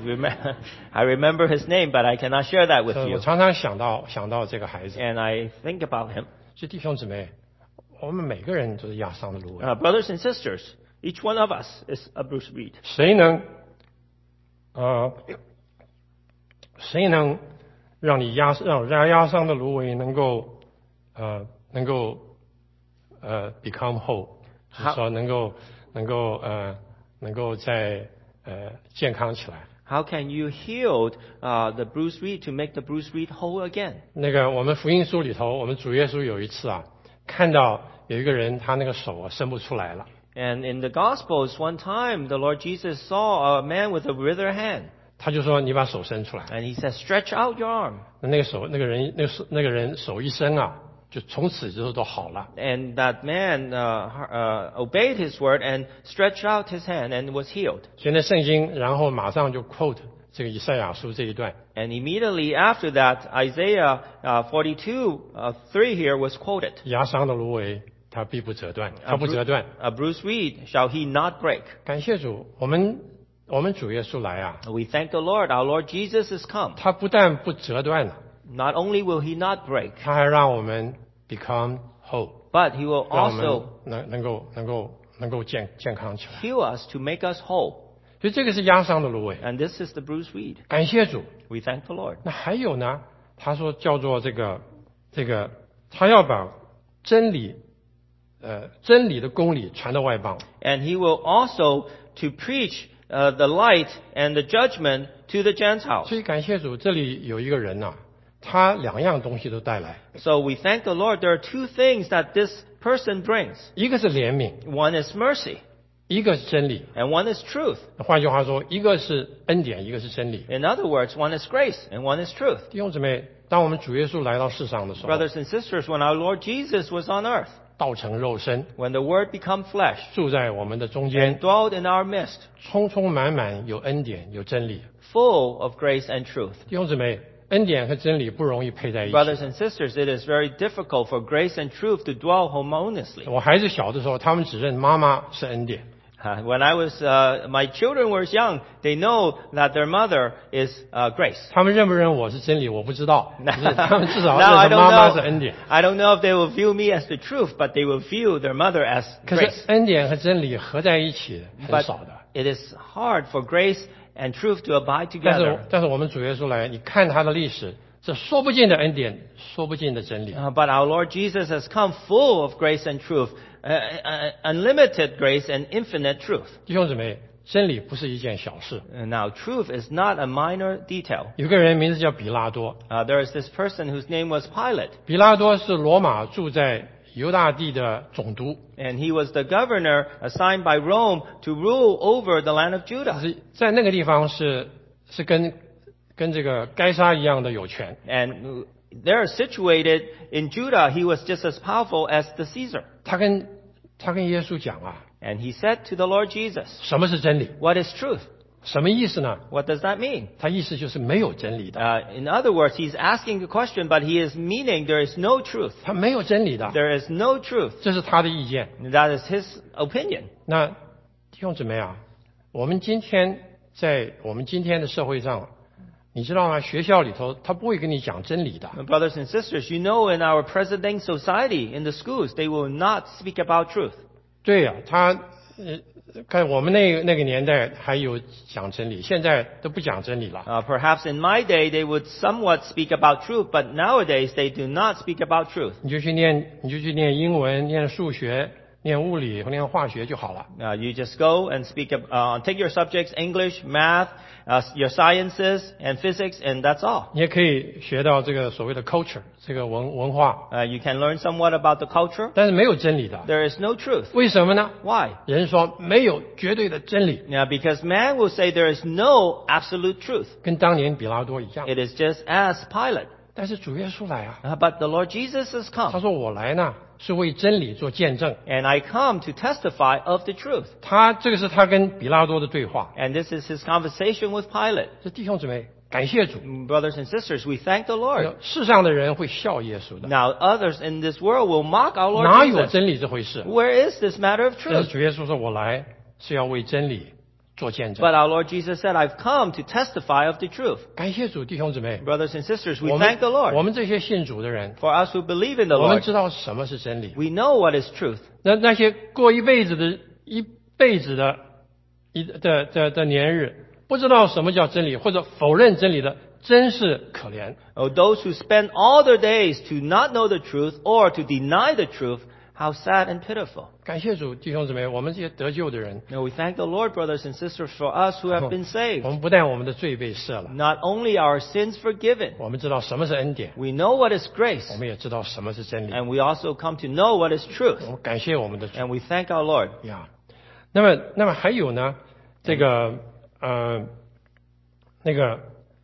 remember his name, but I cannot share that with 我 you. 常常想到这个孩子。 And I think about him. 所以弟兄姊妹，我们每个人都是压伤的芦苇。 Brothers and sisters, each one of us is a bruised reed. 谁能谁能让压伤的芦苇能够become whole， 就是说能够再健康起来。 How can you heal the bruised reed to make the bruised reed whole again? 那个我们福音书里头，我们主耶稣有一次看到有一个人他那个手伸不出来了。 And in the Gospels, one time the Lord Jesus saw a man with a withered hand. 他就说：“你把手伸出来。” And he said, "Stretch out your arm." 那个人手一伸就从此之后都好了。 And that man obeyed his word and stretched out his hand and was healed. 所以那圣经然后马上就 quote 这个以赛亚书这一段。 And immediately after that, Isaiah 42:3 here was quoted. 压伤的芦苇，它必不折断，它不折断。 A bruised reed shall he not break. 感谢主，我们主耶稣来 We thank the Lord. Our Lord Jesus has come. 他不但不折断了， Not only will he not break, 他还让我们 become whole， but he will 让我们 also 能够健康起来。 heal us to make us whole. 所以这个是压伤的芦苇。 And this is the bruised reed. 感谢主。 We thank the Lord. 那还有呢？他说叫做这个，他要把真理的公理传到外邦。 And he will also to preach the light and the judgment to the Gentiles. 所以感谢主，这里有一个人他两样东西都带来， So we thank the Lord. There are two things that this person brings. 一个是怜悯， One is mercy, 一个是真理。 and one is truth. 换句话说，一个是恩典，一个是真理。 In other words, one is grace and one is truth. 弟兄姊妹，当我们主耶稣来到世上的时候， Brothers and sisters, when our Lord Jesus was on earth, 道成肉身， when the Word became flesh, 住在我们的中间 and，dwelled in our midst, 充充满满有恩典，有真理。 full of grace and truth. 弟兄姊妹，恩典和真理不容易配在一起。 Brothers and sisters, it is very difficult for grace and truth to dwell harmoniously. 我孩子小的时候，他们只认妈妈是恩典。 When I was, my children were young, they know that their mother is grace. 他们认不认我是真理，我不知道。可是他们至少 Now I 认妈妈是 don't 恩 know. 典。 I don't know if they will view me as the truth, but they will view their mother as 可是 grace. 恩典和真理合在一起很 But 少的。 it is hard for grace and truth to abide 但 together. 是我们主耶稣来，你看他的历史，这说不尽的恩典，说不尽的真理。 But our Lord Jesus has come full of grace and truth, unlimited grace and infinite truth. 弟兄姊妹，真理不是一件小事。 Now, truth is not a minor detail. 有个人名字叫比拉多， There is this person whose name was Pilate, 比拉多是罗马住在犹大地的总督， and he was the governor assigned by Rome to rule over the land of Judah. 是在那个地方是跟这个该杀一样的有权。 And there situated in Judah, he was just as powerful as the Caesar. 他跟耶稣讲 And he said to the Lord Jesus, 什么是真理？ "What is truth?" 什么意思呢？ What does that mean? 他意思就是没有真理的， In other words, he's asking the question, but he is meaning there is no truth. 他没有真理的， There is no truth. 这是他的意见。 That is his opinion. 那弟兄姊妹我们今天在我们今天的社会上，你知道吗？学校里头他不会跟你讲真理的。 Brothers and sisters, you know in our present-day society, in the schools, they will not speak about truth. 对呀，看我们那个年代还有讲真理，现在都不讲真理了。 Perhaps in my day, they would somewhat speak about truth, but nowadays they do not speak about truth. 你就去念英文、念数学、念物理和念化学就好了。 You just go and take your subjects, English, math, your sciences, and physics, and that's all. 你也可以学到这个所谓的 culture 这个文化， You can learn somewhat about the culture. 但是没有真理的。 There is no truth. 为什么呢？ Why? 人说没有绝对的真理， Because man will say there is no absolute truth. 跟当年比拉多一样。 It is just as Pilate. 但是主耶稣来 But the Lord Jesus has 他 come, 说我来呢是为真理做见证。 and I come to testify of the truth. 这个是他跟比拉多的对话。 And this is his conversation with Pilate. 这弟兄姊妹，感谢主， Brothers and sisters, we thank the Lord. 世上的人会笑耶稣的， Now others in this world will mock our 哪 Lord 有 Jesus. 真理这回事？ Where is this matter of 但是 truth? 主耶稣说我来是要为真理做见证。 But our Lord Jesus said, I've come to testify of the truth. 感谢主，弟兄姊妹， Brothers and sisters, we 我 thank the 我 Lord. 们这些信主的人， For us who believe in the 我们 Lord, 知道什么是真理。 we know what is truth. 那些过一辈子的年日， 不知道什么叫真理，或者否认真理的，真是可怜。 Oh, those who spend all their days to not know the truth or to deny the truth, how sad and pitiful. 感谢主，弟兄姊妹，我们这些得救的人， Now we thank the Lord, brothers and sisters, for us who have been 我 saved. 们不但我们的罪被赦了， Not only are our sins forgiven, 我们知道什么是恩典， we know what is grace, 我们也知道什么是真理。 and we also come to know what is truth. 我们感谢我们的主 And we thank our Lord. 呀。那么还有呢，这个那个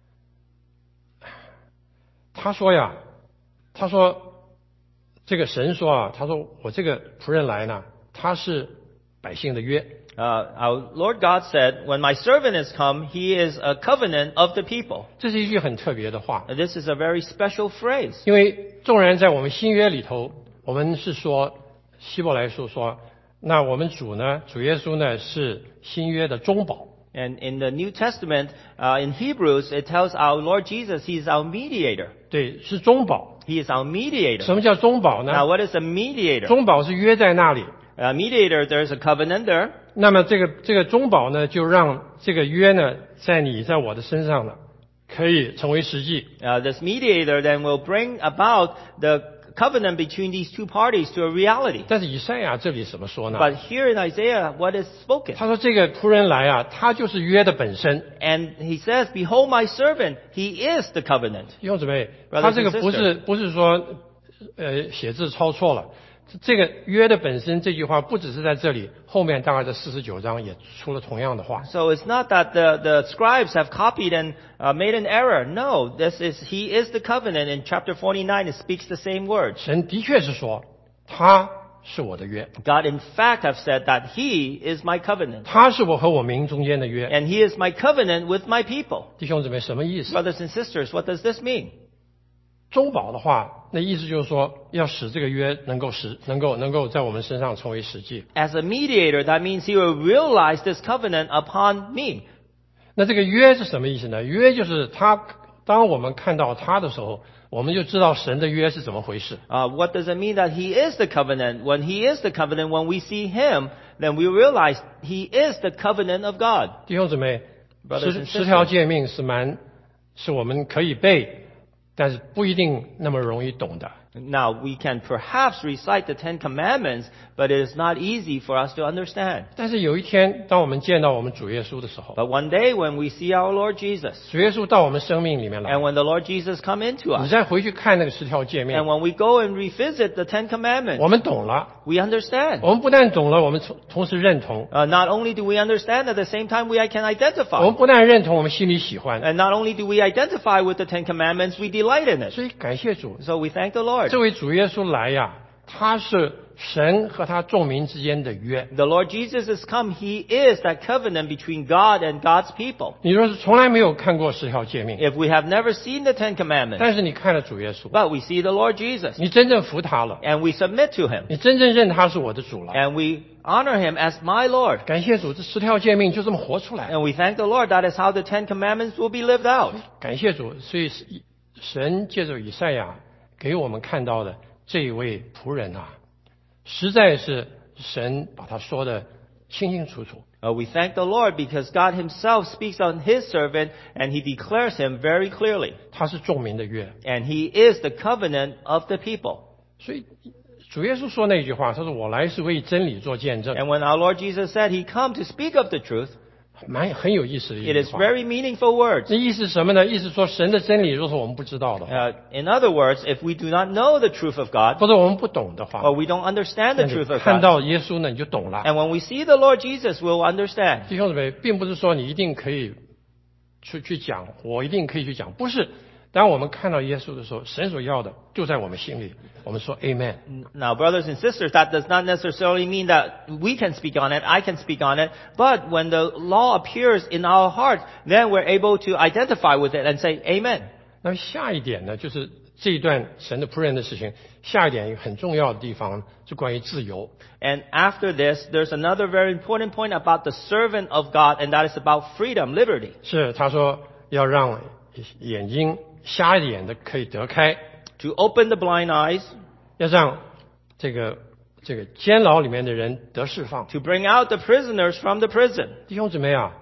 他说这个神说啊，他说我这个仆人来呢，他是百姓的约。 Our Lord God said, when my servant has come, he is a covenant of the people. 这是一句很特别的话， Now, this is a very special phrase. 因为纵然在我们新约里头，我们是说希伯来书说，那我们主耶稣呢是新约的中保。 And in the New Testament, in Hebrews, it tells our Lord Jesus, he is our mediator. 对，是中保。 He is our mediator. 什么叫中保呢？ Now, what is a mediator? 中保是约在那里， Mediator, there's a covenant there. 那么这个中保呢，就让这个约呢，在我的身上呢，可以成为实际。 This mediator then will bring about the covenant between these two parties to a reality. 但是以赛亚这里怎么说呢？ But here in Isaiah, what is spoken? 他说这个仆人来啊，他就是约的本身。 And he says, behold my servant, he is the covenant. 弟兄姊妹， Brothers 他这个 and 不是说写字抄错了。这个约的本身这句话不只是在这里，后面大概在49章也出了同样的话。 So it's not that the scribes have copied and made an error. No, he is the covenant. In chapter 49, it speaks the same words. 神的确是说，他是我的约， God in fact have said that he is my covenant. 他是我和我民中间的约。 And he is my covenant with my people. 弟兄姊妹，什么意思？ Brothers and sisters, what does this mean? 中保的话，那意思就是说，要使这个约能够在我们身上成为实际。 As a mediator, that means he will realize this covenant upon me. 那这个约是什么意思呢？约就是他，当我们看到他的时候，我们就知道神的约是怎么回事。 What does it mean that he is the covenant? When he is the covenant, when we see him, then we realize he is the covenant of God. 弟兄姊妹， Brothers and 十条诫命是我们可以背，但是不一定那么容易懂的。 Now, we can perhaps recite the Ten Commandments, but it is not easy for us to understand. 但是有一天，当我们见到我们主耶稣的时候， But one day when we see our Lord Jesus, 主耶稣到我们生命里面来， and when the Lord Jesus come into 你 us, 再回去看那个10条诫 and 命， when we go and revisit the Ten Commandments, 我们懂了。 we understand. 我们不但懂了，我们同时认同。 Not only do we understand, at the same time we can 我 identify. 们不但认同，我们心里喜欢。 And not only do we identify with the Ten Commandments, we delight in it. 所以感谢主， So we thank the Lord. 这位主耶稣来呀，他是神和他众民之间的约。 The Lord Jesus has come. He is that covenant between God and God's people. 你若是从来没有看过10条诫命， If we have never seen the Ten Commandments, 但是你看了主耶稣， but we see the Lord Jesus, 你真正服他了， and we submit to Him, 你真正认他是我的主了。 and we honor Him as my Lord. 感谢主，这10条诫命就这么活出来。 And we thank the Lord. That is how the Ten Commandments will be lived out. 感谢主，所以神借着以赛亚给我们看到的这一位仆人啊，实在是神把他说的清清楚楚。 We thank the Lord because God Himself speaks on His servant and He declares Him very clearly. 他是众民的约， And He is the covenant of the people. 所以主耶稣说那句话，他说：“我来是为真理做见证。 And when our Lord Jesus said He come to speak of the truth, ” 很有意思的一 it 句 is 话。 very meaningful words. 那意思是什么呢？意思说神的真理若是我们不知道的话， In other words, if we do not know the truth of God, 或者我们不懂的话， or we don't understand 那 the 你 truth of 看 God, 到耶稣呢，你就懂了。 and when we see the Lord Jesus, we'll understand. 弟兄姊妹，并不是说你一定可以去讲，我一定可以去讲，不是。当我们看到耶稣的时候，神所要的就在我们心里。我们说 Amen。 Now, brothers and sisters, that does not necessarily mean that we can speak on it, I can speak on it, but when the law appears in our heart, then we're able to identify with it and say, Amen. 那么下一点呢，就是这一段神的仆人的事情。下一点一个很重要的地方是关于自由。 And after this, there's another very important point about the servant of God, and that is about freedom, liberty. 是他说要让眼睛瞎眼的可以得开， To open the blind eyes, 要让这个监牢里面的人得释放。 to bring out the prisoners from the prison. 弟兄姊妹啊，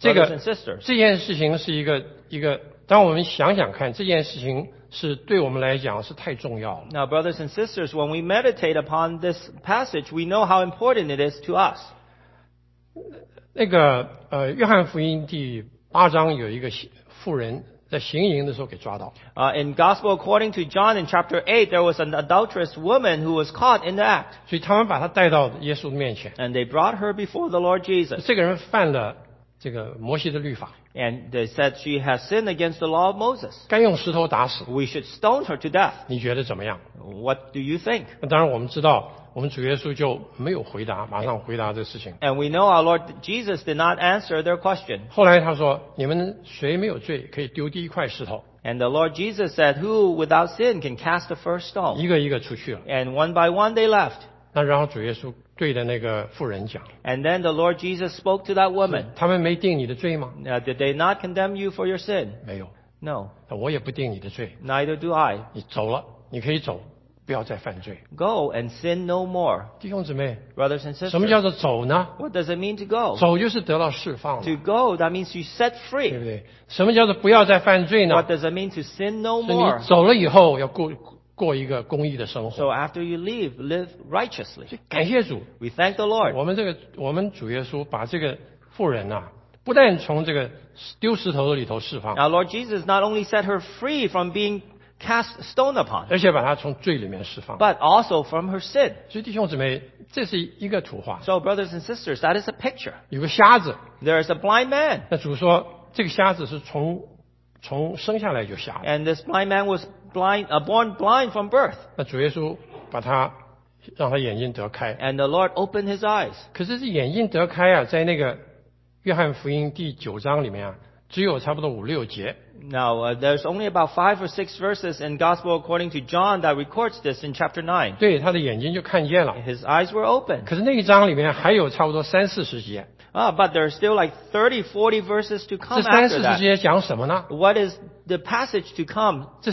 这 brothers 个 and sisters. 这件事情是一个，当我们想想看，这件事情是对我们来讲是太重要了。 Now, brothers and sisters, when we meditate upon this passage, we know how important it is to us. 那个约翰福音第8章有一个妇人在行淫的时候给抓到， In Gospel according to John in chapter 8, there was an adulterous woman who was caught in the act. 所以他们把她带到耶稣的面前。 And they brought her before the Lord Jesus. 这个人犯了这个摩西的律法， And they said she has sinned against the law of Moses. 该用石头打死。 We should stone her to death. 你觉得怎么样？ What do you think? 那当然，我们知道，我们主耶稣就没有回答，马上回答这事情。 And we know our Lord Jesus did not answer their question. 后来他说：“你们谁没有罪，可以丢第一块石头。 And the Lord Jesus said, who without sin can cast the first ” stone? 一个一个出去了。 And one by one they left. 那然后主耶稣对着那个妇人讲 And then the Lord Jesus spoke to that woman.：“ 他们没定你的罪吗 Did they not condemn you for your sin?？” 没有， No, 那我也不定你的罪。 neither do I. 你走了，你可以走，不要再犯罪。 Go and sin no more. 弟兄姊妹， Brothers and 什么叫 sisters, 做走呢？ what does it mean to go? 走就是得到释放了， To go, that means you set 对 free. 不对？什么叫做不要再犯罪呢 What？does it mean to sin no 是 more? 你走了以后要过一个公义的生 So 活。 after you leave, live righteously. 所以感谢主， We thank the Lord. 我们主耶稣把这个妇人啊，不但从这个丢石头的里头释放， Our Lord Jesus not only set her free from being cast stone upon, 而且把她从罪里面释放。 but also from her sin. 所以弟兄姊妹，这是一个图画。 So brothers and sisters, that is a picture. 有个瞎子， There is a blind man, 那主说这个瞎子是从生下来就瞎的。 and this blind man was born blind from birth. 那主耶稣让他眼睛得开。 And the Lord opened his eyes. 可是这眼睛得开啊，在那个约翰福音第9章里面啊，只有差不多5、6节。 Now, there's only about 5 or 6 verses in Gospel according to John that records this in chapter 9. 对，他的眼睛就看见了。 His eyes were open. 可是那一章里面还有差不多30、40节。 But there's still like 30, 40 verses to 这 come 30、 after 40 that. 节讲什么呢？ What is the passage to come? 这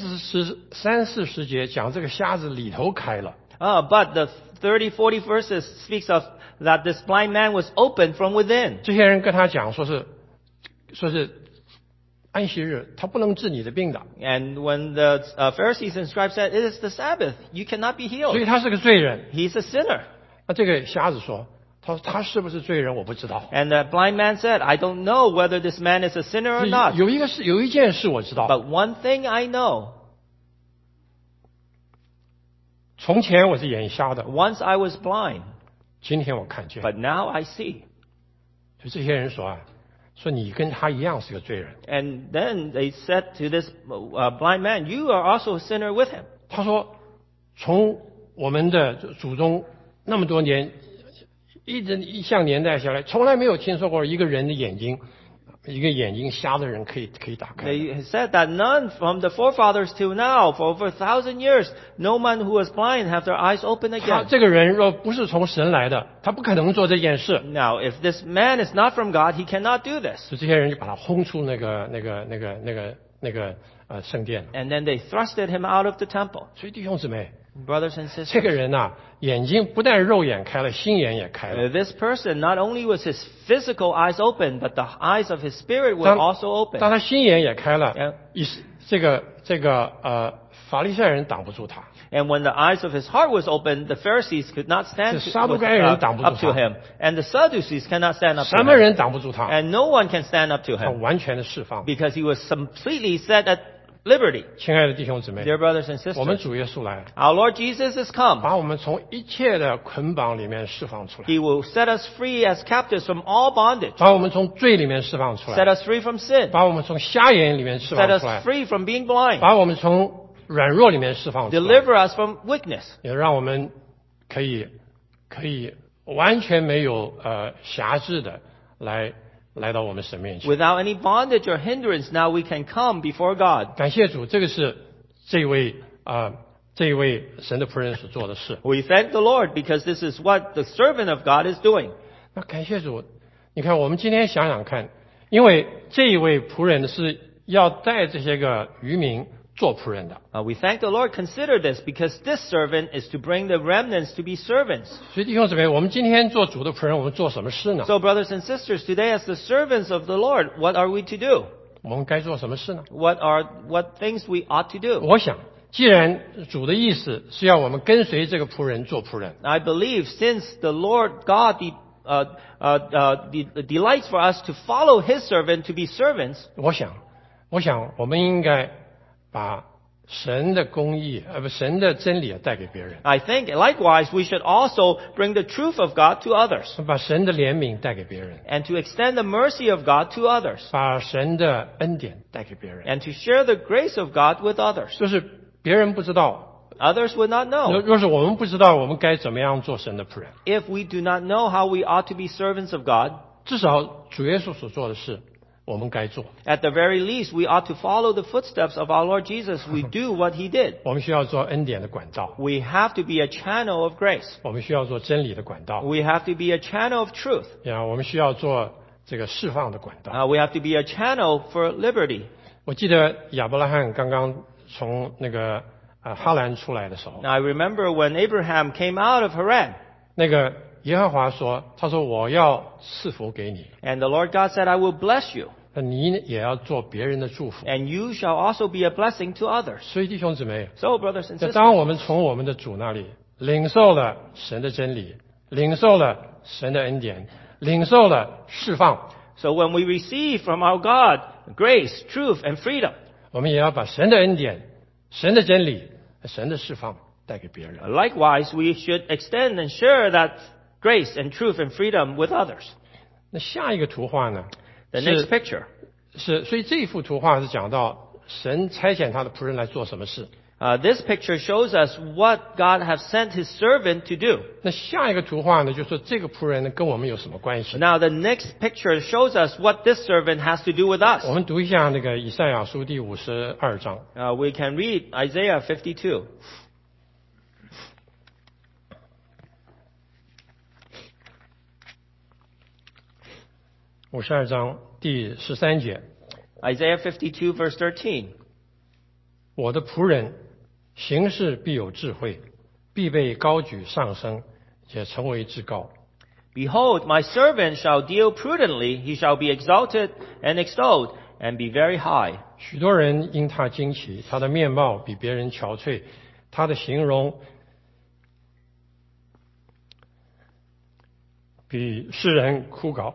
30、40节讲这个瞎子里头开了。 But the 30, 40 verses speaks of that this blind man was open from within. 这些人跟他讲说是安息日，他不能治你的病的， And when the Pharisees and scribes said, it is the Sabbath, you cannot be 所 healed. 以他是个罪人。 He's a sinner. 那这个瞎子说，他是不是罪人我不知道。 And the blind man said, I don't know whether this man is a sinner or not. 有一件事我知道， But one thing I know, 从前我是眼瞎的， once I was blind, 今天我看见。 but now I see. 所以这些人说说你跟他一样是个罪人。 And then they said to this blind man, you are also a sinner with him. 他说，从我们的祖宗那么多年一向年代下来，从来没有听说过一个人的眼睛瞎的人可以打开。 They said that none from the forefathers till now, for over 1,000 years, no one who was blind have their eyes open 他 again. 这个人若不是从神来的，他不可能做这件事。 Now, if this man is not from God, he cannot do this. 所以这些人就把他轰出那个圣殿了。 And then they thrusted him out of the temple. 所以弟兄姊妹， Brothers and 这个 sisters, 人呐，眼睛不但肉眼开了，心眼也开了。 this person, not only was his physical eyes open, but the eyes of his spirit were 当 also open. 他心眼也开了 Yeah.， 法利赛人挡不住他。 And when the eyes of his heart was open, the Pharisees could not stand 这撒都该人挡不住他。 up to him. And the Sadducees cannot stand up 什 to 么 him. 人挡不住他？ And no one can stand up to 他 him 完全的释放。 because he was completely set at liberty. 亲爱的弟兄姊妹， Dear brothers and 我们 sisters, 主耶稣来， our Lord Jesus has come. 把我们从一切的捆绑里面释放出来， He will set us free as captives from all bondage, 把我们从罪里面释放出 set 来， us free from sin, 把我们从瞎眼里面释 set 放 us 出来， free from being blind, 把我们从软弱里面释放出来， deliver us from weakness, 也让我们可以完全没有辖制的来到我们神面前。 without any bondage or hindrance. Now we can come before God. 感谢主，这个是这一位神的仆人所做的事。 We thank the Lord because this is what the servant of God is doing. 那感谢主，你看我们今天想想看，因为这一位仆人是要带这些个渔民做仆人的。 We thank the Lord. Consider this, because this servant is to bring the remnants to be servants. 所以弟兄姊妹，我们今天做主的仆人，我们做什么事呢？ So, brothers and sisters, today as the servants of the Lord, what are we to do? 我们该做什么事呢？ What things we ought to do? 我想，既然主的意思是要我们跟随这个仆人做仆人， I believe since the Lord God delights for us to follow His servant to be servants, 我想我们应该把神的公义，神的真理带给别人， I think likewise we should also bring the truth of God to others 把神的怜悯带给别人， and to extend the mercy of God to others 把神的恩典带给别人。 and to share the grace of God with others. 就是别人不知道， Others would not know. 若是我们不知道我们该怎么样做神的仆人， If we do not know how we ought to be servants of God, 至少主耶稣所做的事，我们该做。 at the very least, we ought to follow the footsteps of our Lord Jesus. We do what He did. 我们需要做恩典的管道， We have to be a channel of grace. 我们需要做真理的管道， We have to be a channel of truth. 我们需要做这个释放的管道。 We have to be a channel for liberty. 我记得亚伯拉罕刚刚从那个哈兰出来的时候， Now, I remember when Abraham came out of Haran, 那个耶和华说，他说我要赐福给你， and the Lord God said, I will bless you, 你也要做别人的祝福。 and you shall also be a blessing to others. 所以弟兄姊妹， So, brothers and 那 sisters, 当我们从我们的主那里领受了神的真理，领受了神的恩典，领受了释放， so when we receive from our God grace, truth, and freedom, 我们也要把神的恩典、神的真理、神的释放带给别人。 likewise, we should extend and share that grace and truth and freedom with others. 那下一个图画呢？ The next picture. 所以这一幅图画是讲到神差遣他的仆人来做什么事。 This picture shows us what God has sent His servant to do. 那下一个图画呢，就是说这个仆人呢跟我们有什么关系？ Now, the next picture shows us what this servant has to do with us. 我们读一下那个以赛亚书第52章。 We can read Isaiah 52. 52章第13节， Isaiah 52, verse 13. 我的仆人行事必有智慧，必被高举上升，也成为至高。 Behold, my servant shall deal prudently, he shall be exalted and extolled, and be very high. 许多人因他惊奇，他的面貌比别人憔悴，他的形容比世人枯槁。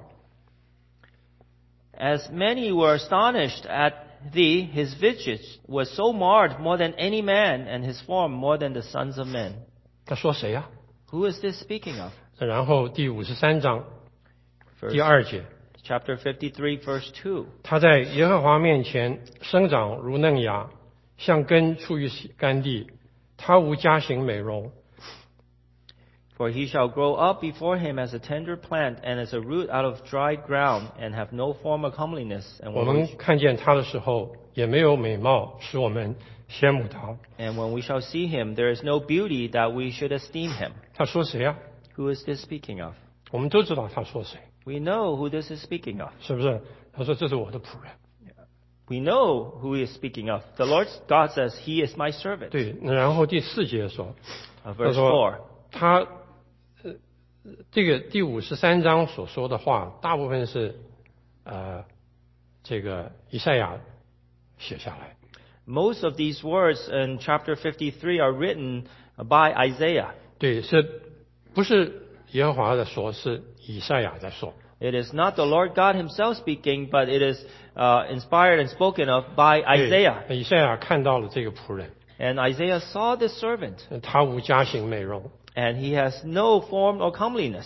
As many were astonished at thee, his visage was so marred more than any man, and his form more than the sons of men. 他说谁呀、 Who is this speaking of? 然后第53章第2节， Chapter 53, verse 2. 他在耶和华面前生长如嫩芽，像根出于干地，他无家型美容。 For he shall grow up before him as a tender plant, and as a root out of dry ground, and have no form of comeliness. 我们看见他的时候，也没有美貌使我们羡慕他。 And when we shall see him, there is no beauty that we should esteem him. 他说谁呀、 Who is this speaking of? 我们都知道他说谁， We know who this is speaking of. 是不是？他说这是我的仆人。 We know who he is speaking of. The Lord God says, He is my servant. 对，然后第4节说， Verse 4. 他这个第53章所说的话，大部分是这个以赛亚写下来。 Most of these words in chapter 53 are written by Isaiah. 对，不是耶和华在说，是以赛亚在说。 It is not the Lord God himself speaking, but it is inspired and spoken of by 对 Isaiah. 以赛亚看到了这个仆人， And Isaiah saw this servant, 他无家型美容。 and he has no form or comeliness.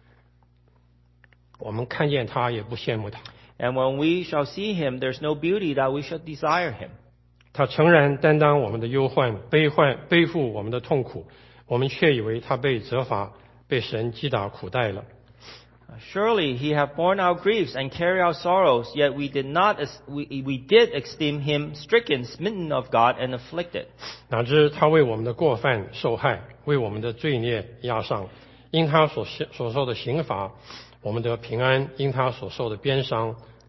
我们看见他也不羡慕他。 And when we shall see him, there's no beauty that we should desire him. 他诚然担当我们的忧患，背负我们的痛苦，我们却以为他被责罚，被神击打苦待了。 Surely he hath borne our griefs and carried our sorrows, yet we did esteem him stricken, smitten of God, and afflicted. 哪知他为我们的过犯受害，为我们的罪孽压伤。因他所受的刑罚，我们得平安；因他所受的鞭伤，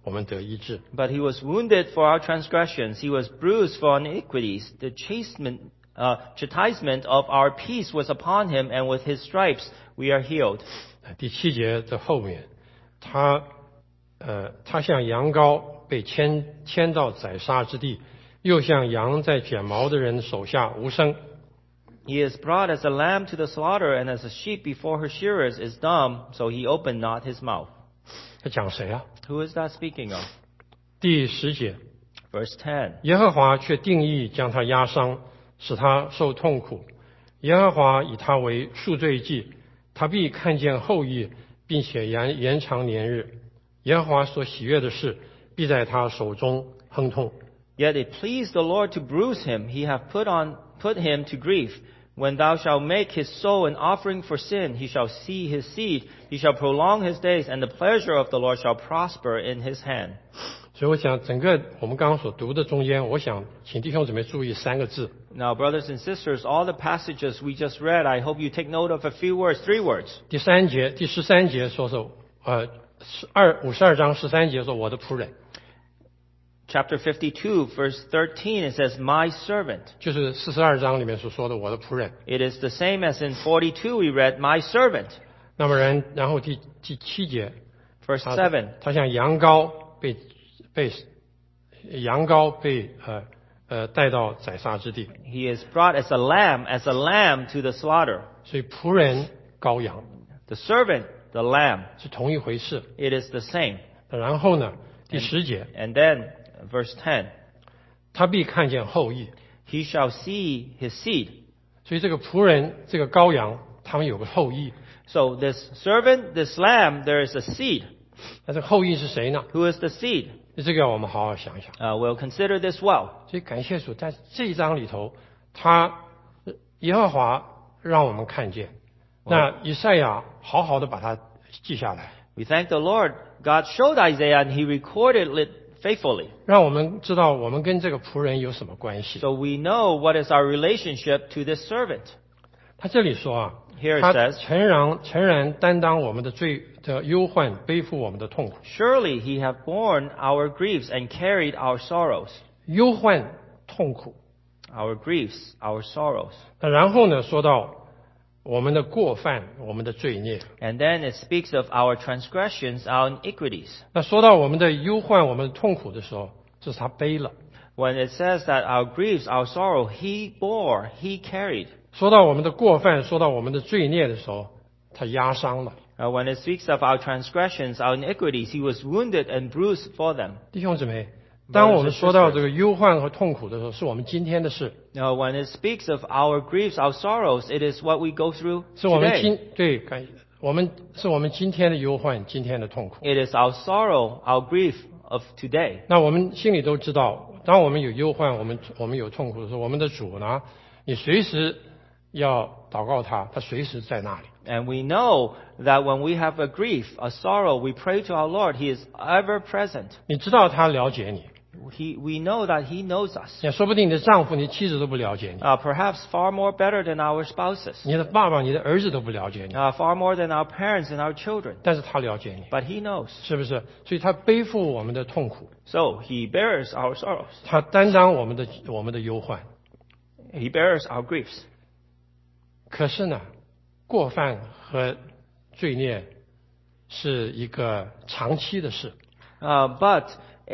我们得医治。 But he was wounded for our transgressions, he was bruised for our iniquities. The chastisement of our peace was upon him, and with his stripes we are healed. 第7节的后面，他像羊羔被牵到宰杀之地，又像羊在剪毛的人手下无声。 He is brought as a lamb to the slaughter, and as a sheep before her shearers is dumb, so he opened not his mouth. 他讲谁啊？ Who is that speaking of? 第10节， Verse 10. 耶和华却定义将他压伤，使他受痛苦。耶和华以他为赎罪祭，他必看见后裔，并且延长年日。耶和华所喜悦的事，必在他手中亨通。 Yet it pleased the Lord to bruise him. He hath put him to grief. When thou shalt make his soul an offering for sin, he shall see his seed. He shall prolong his days, and the pleasure of the Lord shall prosper in his hand. 所以我想，整个我们刚刚所读的中间，我想请弟兄姊妹注意3个字。 Now, brothers and sisters, all the passages we just read, I hope you take note of a few words, 3 words. 第13节说是52章13节说我的仆人， Chapter 52, verse 13, it says, my servant. 就是42章里面所说的我的仆人。 It is the same as in 42 we read, my servant. 那么然后第7节， Verse 7. 他像羊羔被带到宰杀之地， He is brought as a lamb to the slaughter. 所以仆人羔羊 The servant, the lamb. 是同一回事。 It is the same. 然后呢，第10节， And then, verse 10. 他必看见后裔， He shall see his seed. 所以这个仆人这个羔羊，他们有个后裔。 So this servant, this lamb, there is a seed. 那这个后裔是谁呢？ Who is the seed? 这个要我们好好想一想。 We'll consider this well. 所以感谢主，在这一章里头，耶和华让我们看见，那以赛亚好好的把它记下来， We thank the Lord. God showed Isaiah and he recorded it faithfully. 让我们知道我们跟这个仆人有什么关系。 So we know what is our relationship to this servant. 他这里说啊， Here it 他 says, 诚然担当我们的罪的忧患，背负我们的痛苦。 Surely he hath borne our griefs and carried our sorrows. 忧患、痛苦。 Our griefs, our sorrows. 那然后呢，说到我们的过犯，我们的罪孽。 And then it speaks of our transgressions, our iniquities. 那说到我们的忧患、我们的痛苦的时候，这是他背了。 When it says that our griefs, our sorrow, he bore, he carried. 说到我们的过犯，说到我们的罪孽的时候，他压伤了。 When it speaks of our transgressions, our iniquities, he was wounded and bruised for them. 弟兄姊妹，当我们说到这个忧患和痛苦的时候，是我们今天的事， Now, when it speaks of our griefs, our sorrows, it is what we go through 是我们 today. 是我们今天的忧患，今天的痛苦。 It is our sorrow, our grief of today. 那我们心里都知道，当我们有忧患，我们有痛苦的时候，我们的主呢，你随时要祷告他，他随时在那里。 And we know that when we have a grief, a sorrow, we pray to our Lord. He is ever present. 你知道他了解你， We know that He knows us. 也说不定你的丈夫、你妻子都不了解你， Perhaps far more better than our spouses. 你的爸爸、你的儿子都不了解你， Far more than our parents and our children. 但是他了解你， But He knows. 是不是？所以他背负我们的痛苦， So He bears our sorrows. 他担当我们的忧患。 He bears our griefs. 可是呢，过犯和罪孽是一个长期的事。 But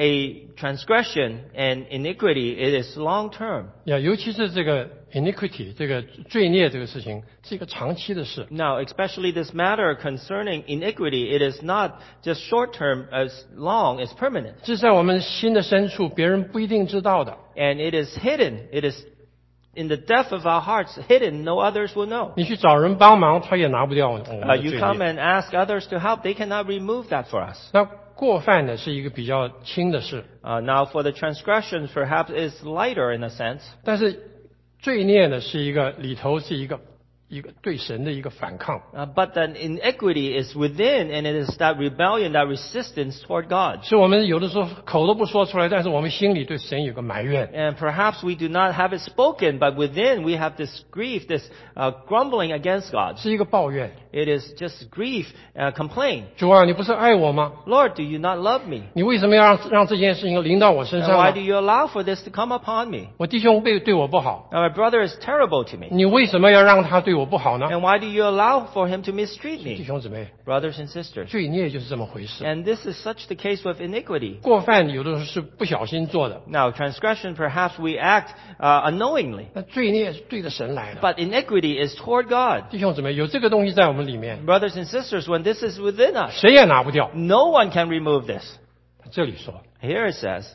a transgression and iniquity, it is long term. 尤其是这个 iniquity 这个罪孽这个事情是一个长期的事。 Now, especially this matter concerning iniquity, it is not just short term as long as permanent. 这是在我们心的深处，别人不一定知道的。 And it is hidden. It is in the depth of our hearts, hidden. No others will know. 你去找人帮忙，他也拿不掉我们的 You 罪 come 孽。 and ask others to help. They cannot remove that for us. 那过犯呢是一个比较轻的事， Now, for the transgressions, perhaps is lighter in a sense. 但是罪孽呢是里头是一一个对神的一个反抗。 But that iniquity is within, and it is that rebellion, that resistance toward God. 所以我们有的时候口都不说出来，但是我们心里对神有个埋怨。 And perhaps we do not have it spoken, but within we have this grief, this grumbling against God. 是一个抱怨。 It is just grief, complaint. 主啊，你不是爱我吗？ Lord, do you not love me? 你为什么要让这件事情临到我身 And 上 why 呢 do？ you allow for this to come upon me? 我弟兄对我不好， Now, my brother is terrible to me. 你为什么要让他对我不好呢？ And why do you allow for him to mistreat 弟 me? 兄姊妹， Brothers and sisters. 罪孽就是这么回事。 And this is such the case with iniquity. 过犯有的时候是不小心做的， Now, transgression, perhaps we act unknowingly. 那罪孽是对着神来的。 But iniquity is toward God. 弟兄姊妹，有这个东西在我们里面， Brothers and sisters, when this is within us, 谁也拿不掉。 no one can remove this. 这里说， Here it says,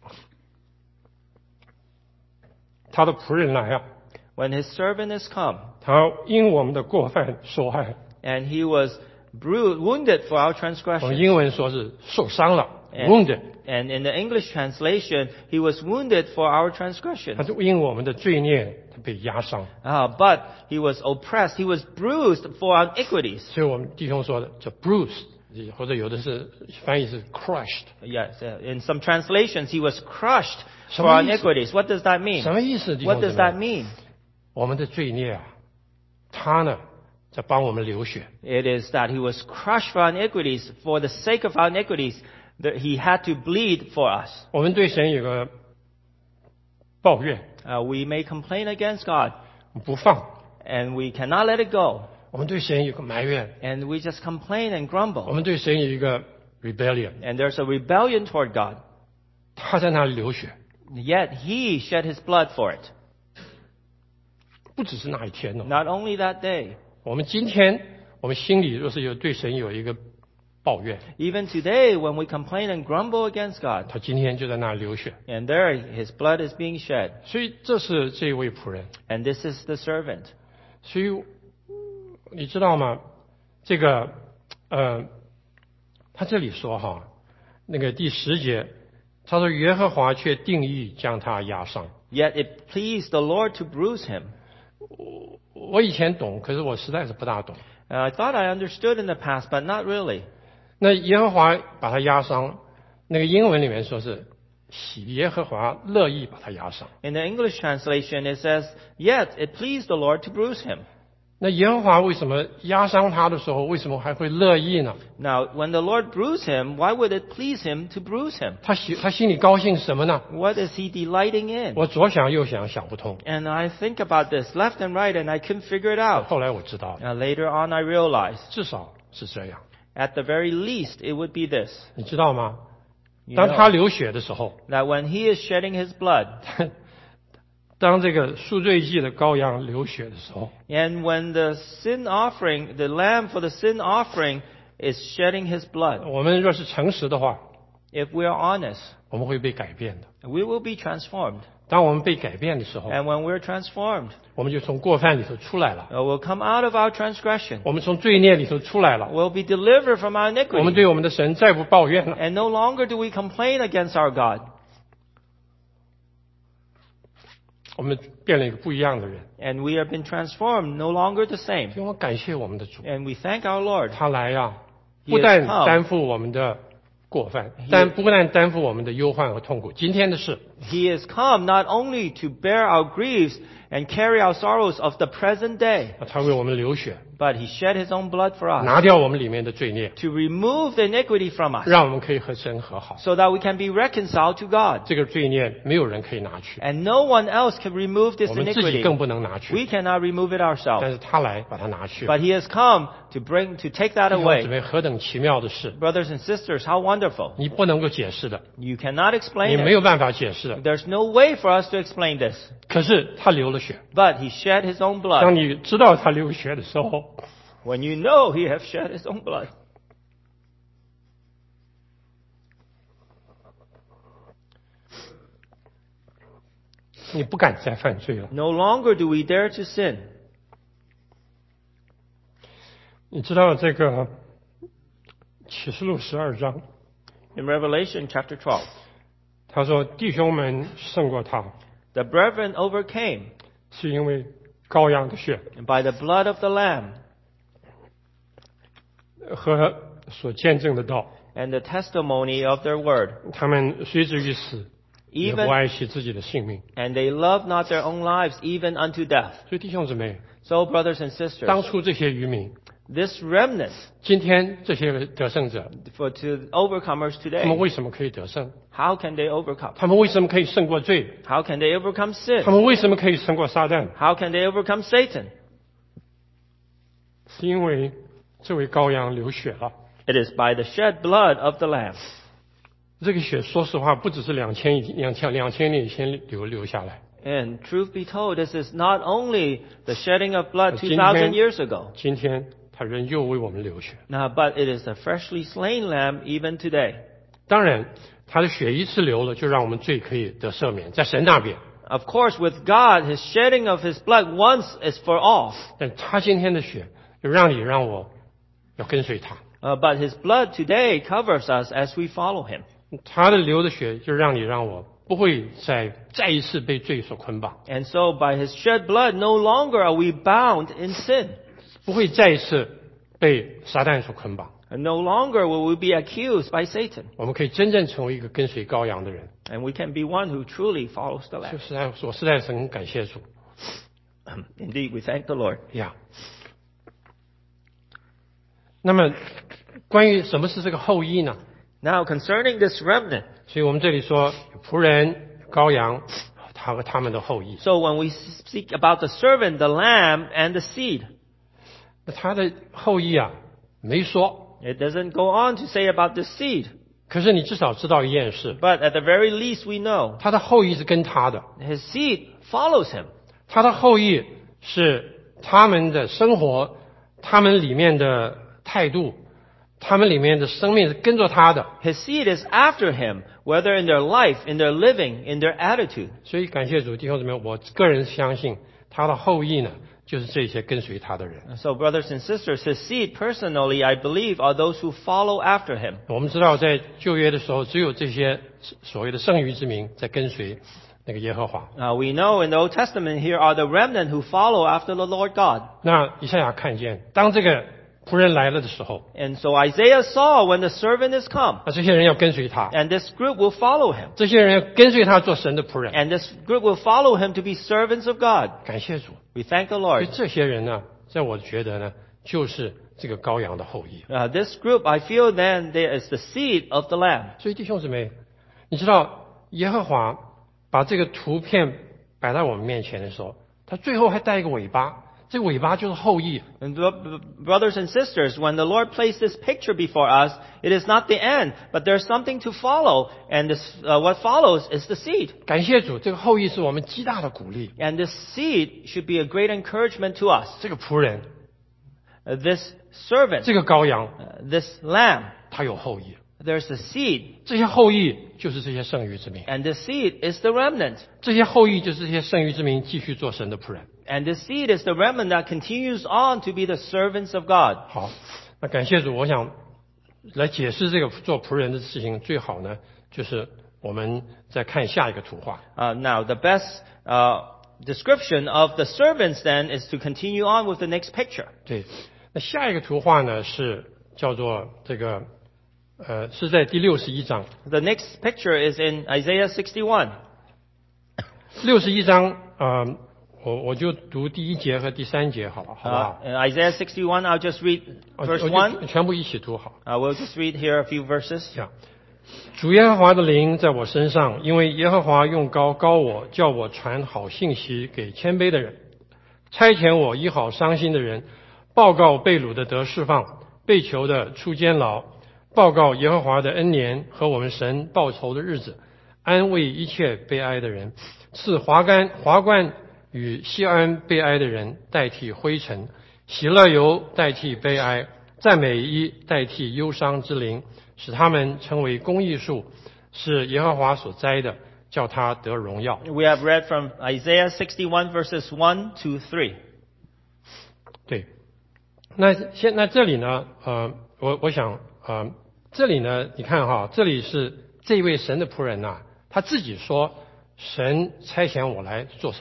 他的仆人来啊， when his servant is come, 他因我们的过犯受害。 and he was wounded for our 我们 transgression. 英文说是受伤了 And- ，wounded。 And in the English translation, he was wounded for our 他 transgression. 就因我们的罪孽，他被压伤。 But he was oppressed, he was bruised for our iniquities. 所以我们弟兄说的叫 bruised，或者有的是翻译是 crushed。 Yes, in some translations, he was crushed 什 for 么 our 意思？ iniquities. What does that mean? 什么意思？弟 What 兄 does 姊 that 妹， mean? 我们的罪孽啊，他呢在帮我们流血。 It is that he was crushed for our iniquities, for the sake of our iniquities, that he had to bleed for us. 我们对神有个抱怨， We may complain against God, 不放； and we cannot let it go. 我们对神有个埋怨， And we just complain and 我 grumble. 们对神有一个 rebellion。 And there's a rebellion toward God. 他在那里流血， Yet he shed his blood for it. 不只是那一天哦。 Not only that day, 我们今天，我们心里若是有对神有一个抱怨， even today when we complain and grumble against God, 他今天就在那里流血。 and there his blood is being shed. 所以这是这位仆人。 And this is the servant. 所以你知道吗？这个他这里说哈，那个第10节，他说耶和华却定义将他压伤。 Yet it pleased the Lord to bruise him. 我以前懂，可是我实在是不大懂。 I thought I understood in the past, but not really. 那耶和华把他压伤，那个英文里面说是耶和华乐意把他压伤。 In the English translation, it says, Yet it pleased the Lord to bruise him. 那耶和华为什么压伤他的时候，为什么还会乐意呢？ Now, when the Lord bruised him, why would it please him to bruise him? 他心里高兴什么呢？ What is he delighting in? 我左想右想想不通。 And I think about this left and right, and I couldn't figure it out. 后来我知道了， Later on, I realized, 至少是这样。 at the very least, it would be this. 你知道吗？ You 当他 know, 流血的时候， that when he is shedding his blood, 当这个赎罪祭的羔羊流血的时候， and when the sin offering, the lamb for the sin offering is shedding his blood, 我们若是诚实的话， if we are honest, 我们会被改变的。 we will be transformed. 当我们被改变的时候， And when we're transformed, 我们就从过犯里头出来了， we'll come out of our transgression. 我们从罪孽里头出来了， We'll be delivered from our 我们对 iniquity. 我们的神再不抱怨了。 And no longer do we complain against our God. 我们变了一个不一样的人。 And we have been transformed, no longer the same. 所以我感谢我们的主， And we thank our Lord. 他来呀， He 不 has 但 come. 担负我们的过犯， He- 不但担负我们的忧患和痛苦。今天的事， He has come not only to bear our griefs and carry our sorrows of the present day, 他为我们流血， but he shed his own blood for us 拿掉我们里面的罪孽， to remove the iniquity from us 让我们可以和神和好。 so that we can be reconciled to God. 这个罪孽没有人可以拿去， And no one else can remove this 我们自己 iniquity. 更不能拿去。 We cannot remove it 但 ourselves. 是他来把它拿去了。 But he has come to take that 弟兄姊 away. 妹，何等奇妙的事！ Brothers and sisters, how wonderful. 你不能够解释的， You cannot 你 explain 没 it. 有办法解释的。 There's no way for us to explain this. 可是他流了血， But he shed his own 当 blood. 你知道他流血的时候， When you know he has shed his own blood, 你不敢再犯罪了。 no longer do we dare to sin. 你知道这个启示录12章， In Revelation chapter 12, 他说弟兄们胜过他， the brethren overcame 是因为羔羊的血 and by the blood of the Lamb 和所见证的道， and the testimony of their word. 他们虽至于死，也不 Even 爱惜自己的性命。 and they love not their own lives even unto death. 所以弟兄姊妹， So, brothers and sisters, 当初这些渔民， this remnant 今天这些得胜者， to overcomers 他们 today, 为什么可以得胜？ how can they overcome? 他们为什么可以胜过罪？ How can they overcome 他 sin? 们为什么可以胜过撒旦？ How can they overcome Satan? 是因为这位羔羊流血了。 It is by the shed blood of the Lamb. 这个血，说实话，不只是2000年以前流下来， And truth be told, this is not only the shedding of blood 今天 2,000 years ago, 今天他仍旧为我们流血。 but it is the freshly slain Lamb even today. 当然，他的血一次流了，就让我们罪可以得赦免，在神那边。 Of course, with God, His shedding of His blood once is for all. 但他今天的血，就让你让我要跟随他。 But His blood today covers us as we follow Him. 他的流的血，就让你让我不会再一次被罪所捆绑， And so by His shed blood, no longer are we bound in sin. 不会再一次被撒旦所捆绑。 And no longer will we be accused by Satan. 我们可以真正成为一个跟随羔羊的人。 And we can be one who truly follows the 就 Lamb. 我实在是很感谢主 Indeed, we thank the Lord. 呀。那么，关于什么是这个后裔呢？ Now, concerning this remnant, 所以我们这里说仆人、羔羊，他和他们的后裔。 so when we speak about the servant, the lamb, and the seed, 那他的后裔啊，没说。 it doesn't go on to say about the seed. 可是你至少知道一件事， But at the very least, we know 他的后裔是跟他的， his seed follows him. 他的后裔是他们的生活，他们里面的态度，他们里面的生命是跟着他的。 His seed is after him, whether in their life, in their living, in their attitude. 所以感谢主，弟兄姊妹，我个人相信他的后裔呢，就是这些跟随他的人。 So, brothers and sisters, his seed personally, I believe, are those who follow after him. 我们知道，在旧约的时候，只有这些所谓的剩余之民在跟随那个耶和华。 We know in the Old Testament here are the remnant who follow after the Lord God. 那以赛亚看见，当这个仆人来了的时候， And so Isaiah saw when the servant is come, 那这些人要跟随他， and this group will follow him. 这些人要跟随他做神的仆人。 And this group will follow him to be servants of God. 感谢主。 We thank the 所以 Lord. 这些人呢，在我觉得呢，就是这个羔羊的后裔。 This group, I feel then, there is the seed of the Lamb. 所以弟兄姊妹，你知道耶和华把这个图片摆在我们面前的时候，他最后还带一个尾巴，这个尾巴就是后裔。 And brothers and sisters, when the Lord placed this picture before us, it is not the end, but there's something to follow, and what follows is the seed. 感谢主，这个后裔是我们极大的鼓励。 And this seed should be a great encouragement to us. 这个仆人， This servant, 这个羔羊， this lamb, 他有后裔。 there's a seed, 这些后裔就是这些剩余之民， and the seed is the remnant. 这些后裔就是这些剩余之民继续做神的仆人。 And the seed is the remnant that continues on to be the servants of God. 好，那感谢主，我想来解释这个做仆人的事情，最好呢，就是我们再看下一个图画。 Now, the best description of the servants then is to continue on with the next picture. 对，那下一个图画呢是叫做这个是在第61章。 The next picture is in Isaiah 61. 61章我就读第1节和第3节好了，好不好？ In Isaiah 61, I'll just read 我 verse 就 1. 全部一起读好。 We'll just read here a few verses. 这样，主耶和华的灵在我身上，因为耶和华用膏膏我，叫我传好信息给谦卑的人，差遣我医好伤心的人，报告被掳的得释放，被囚的出监牢，报告耶和华的恩年和我们神报仇的日子，安慰一切悲哀的人，赐华冠与锡安悲哀的人代替灰尘，喜乐油代替悲哀，赞美衣代替忧伤之灵，使他们成为公义树，是耶和华所栽的，叫他得荣耀。 We have read from Isaiah 61 verses 1 to 3. 对，那这里呢，我想这里呢，你看哈，这里是这位神的仆人呐、他自己说神差遣我来做什么的。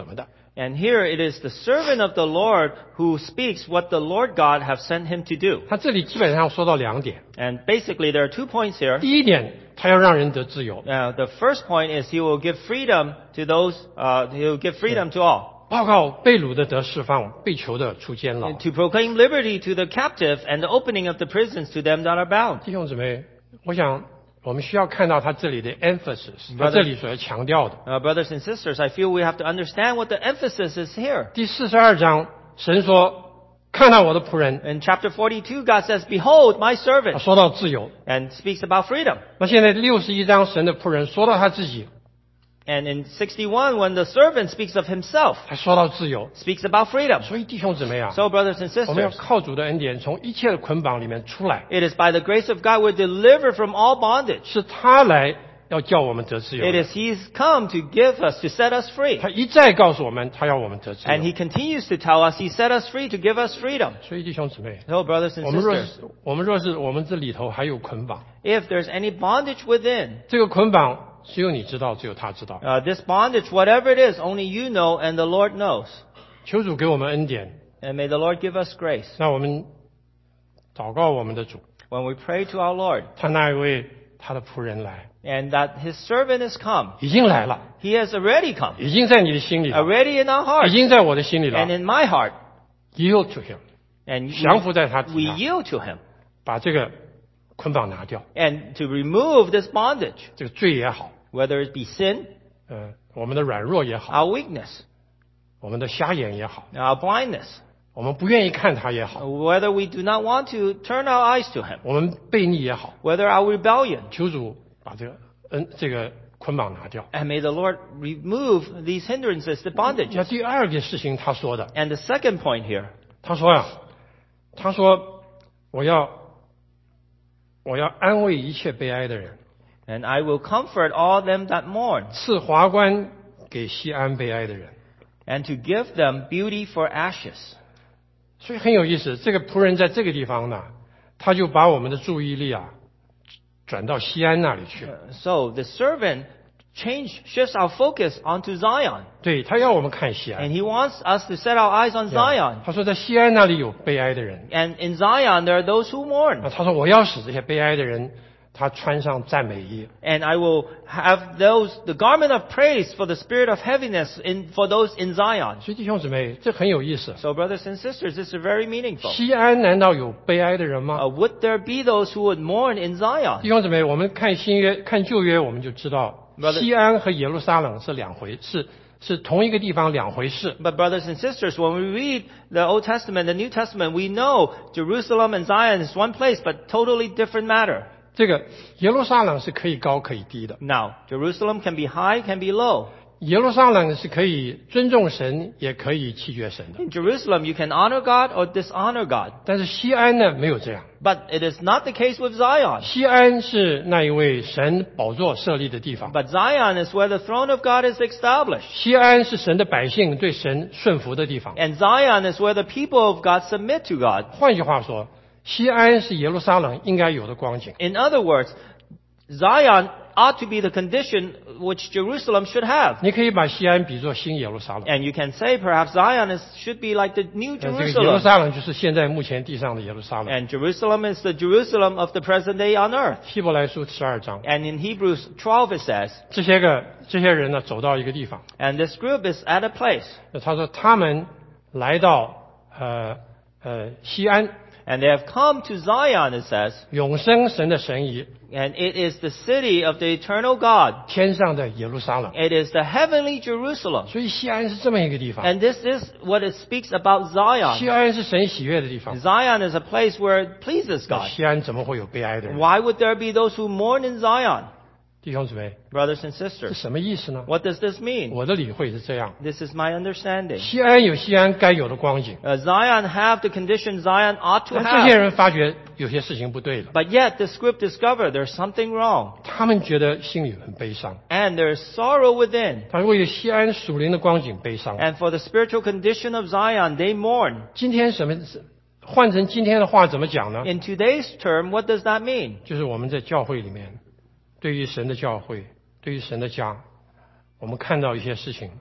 And here it is the servant of the Lord who speaks what the Lord God have sent him to do. 他这里基本上说到2点。 And basically there are 2 points here. 第一点，他要让人得自由。 Now, the first point is he will give freedom to those, he will give freedom to all. 报告被掳的得释放，被囚的出监牢。 To proclaim liberty to the captive and the opening of the prisons to them that are bound. 弟兄姊妹，我想我们需要看到他这里的 emphasis， 他这里所要强调的。 Brothers and sisters, I feel we have to understand what the emphasis is here. 第42章，神说：“看到我的仆人。” In chapter 42, God says, Behold my 他 servant, 说到自由。 and speaks about freedom. 那现在61章，神的仆人说到他自己， And in 61, when the servant speaks of himself, 还说到自由。 speaks about freedom. 所以弟兄姊妹啊， So, brothers and 我们要 sisters, 靠主的恩典，从一切的捆绑里面出来， it is by the grace of God we're delivered from all bondage. 是他来要叫我们得自由 It 的。 is He's come to give us, to set us free. 他一再告诉我们，他要我们得自 And 由。 He continues to tell us He set us free to give us freedom. 所以弟兄姊妹， So, brothers and 我们若 sisters, 是我们这里头还有捆绑， if there's any bondage within, 这个捆绑只有你知道，只有他知道。 this bondage, whatever it is, only you know and the Lord knows. 求主给我们恩典。 And may the Lord give us grace. 那我们祷告我们的主， When we pray to our Lord, 他那一位他的仆人来， and that His servant has come. 已经来了， He has already come. 已经在你的心里了， Already in our 已 hearts. 经在我的心里了 And。in my heart. Yield to him， And 降服在他 we 底下， yield to Him. 把这个捆绑拿掉， And to remove this bondage, 这个罪也好， whether it be sin, 我们的软弱也好， our weakness, 我们的瞎眼也好， our blindness, 我们不愿意看他也好， whether we do not want to turn our eyes to Him, 我们悖逆也好， whether our rebellion. 求主把这个捆绑拿掉。 And may the Lord remove these hindrances, the 那 bondages. 第二个事情他说的， And the second point here, 他说呀，他说我要安慰一切悲哀的人， and I will comfort all them that mourn, 赐华冠给西安悲哀的人。 and to give them beauty for ashes. 所以很有意思，这个仆人在这个地方呢，他就把我们的注意力转到西安那里去了。 So the servant shifts our focus onto Zion. 对，他要我们看西 And 安。 he wants us to set our eyes on Zion. 他说在西安那里有悲哀的人。 And in Zion there are those who mourn. 他说我要使这些悲哀的人，他穿上赞美衣。 And I will have the garment of praise for the spirit of heaviness for those in Zion. 所以弟兄姊妹，这很有意思。 So brothers and sisters, this is very meaningful. 西安难道有悲哀的人吗？ Would there be those who would mourn in Zion? 弟兄姊妹，我们看新约、看旧约，我们就知道， Brother- 西安和耶路撒冷是两回，是同一个地方两回事。 But brothers and sisters, when we read the Old Testament, the New Testament, we know Jerusalem and Zion is one place, but totally different matter. 这个耶路撒冷是可以高可以低的， Now, Jerusalem can be high, can be low. 耶路撒冷是可以尊重神，也可以弃绝神的。 In Jerusalem, you can honor God or dishonor God. 但是西安呢，没有这样。 But it is not the case with Zion. 西安是那一位神宝座设立的地方， But Zion is where the throne of God is established. 西安是神的百姓对神顺服的地方。 And Zion is where the people of God submit to God. 换句话说，西安是耶路撒冷应该有的光景。 In other words, Zion ought to be the condition which Jerusalem should have. 你可以把西安比作新耶路撒冷， And you can say perhaps Zion should be like the New 这个耶路 Jerusalem. 撒冷就是现在目前地上的耶路撒冷。 And Jerusalem is the Jerusalem of the present day on earth. 希伯来书12章， And in Hebrews 12 it says, 这些人呢走到一个地方， and this group is at a place. 他说他们来到西安， And they have come to Zion, it says, 永生神的神仪， and it is the city of the eternal God. 天上的耶路撒冷。 It is the heavenly Jerusalem. 所以西安是这么一个地方， And this is what it speaks about 西 Zion. 安是神喜悦的地方。 Zion is a place where it pleases 那 God. 西安怎么会有悲哀的人？ Why would there be those who mourn in Zion? 弟兄姊妹， Brothers and 是 sisters, 什么意思呢？ what does this mean? 我的理会是这样： This is my understanding. 西安有西安该有的光景， Zion have the condition Zion ought to 但这些 have. 人发觉有些事情不对了， But yet this group discovered there's something wrong. 他们觉得心里很悲伤， And there's sorrow within. 他为了西安属灵的光景悲伤。 And for the spiritual condition of Zion, they mourn. 今天换成今天的话怎么讲呢？ In today's term, what does that mean? 就是我们在教会里面，对于神的教会，对于神的家，我们看到一些事情，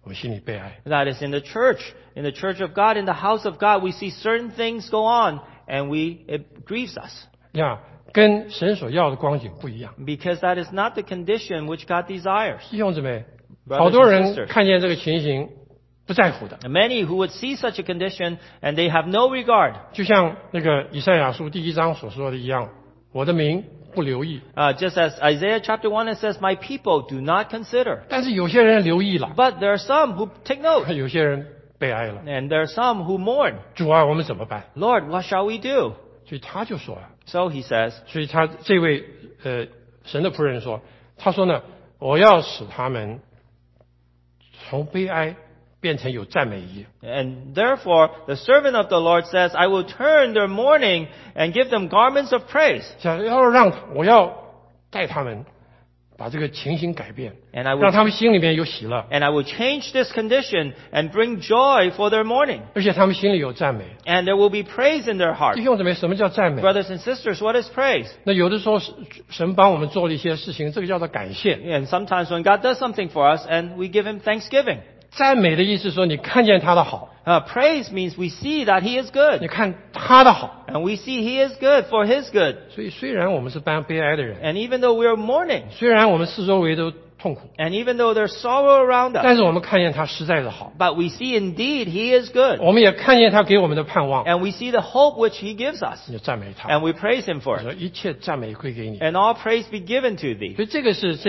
我们心里悲哀。 That is in the church of God, in the house of God, we see certain things go on, and it grieves us. 跟神所要的光景不一样。 Because that is not the condition which God desires. 弟兄姊妹， Brothers 好多 and 人 sisters. 看见这个情形不在乎的， And many who would see such a condition, and they have no regard. 就像那个以赛亚书第1章所说的一样，我的名不留意。 Just as Isaiah chapter 1 it says, "My people do not consider." 但是有些人留意了， But there are some who take note, 有些人悲哀了。 and there are some who mourn. 主啊，我们怎么办？ Lord, what shall we do? 所以他就说了， So he says, 所以他这位神的仆人说，他说呢，我要使他们从悲哀变成有赞美意。 and therefore the servant of the Lord says, "I will turn their mourning and give them garments of praise." 我要带他们把这个情形改变， And I will 让他们心里面有喜乐， And I will change this condition and bring joy for their mourning. 而且他们心里有赞美。 And there will be praise in their heart. 弟兄姊妹，什么叫赞美？ Brothers and sisters, what is praise? 那有的时候神帮我们做了一些事情，这个叫做感谢。 And sometimes when God does something for us and we give Him thanksgiving. 赞美的意思说，你看见他的好， Praise means we see that He is good. 你看他的好。 And we see He is good for His good. 所以虽然我们是悲哀的人， And even though we are mourning, 虽然我们四周围都痛苦， and even though there's sorrow around us, 但是我们看见他实在是好， but we see indeed He is good. 我们也看见他给我们的盼望， And we see the hope which He gives us. 就赞美他。 And we praise Him for 我说 it. 一切赞美归给你。 And all praise be given to Thee. 所以这个是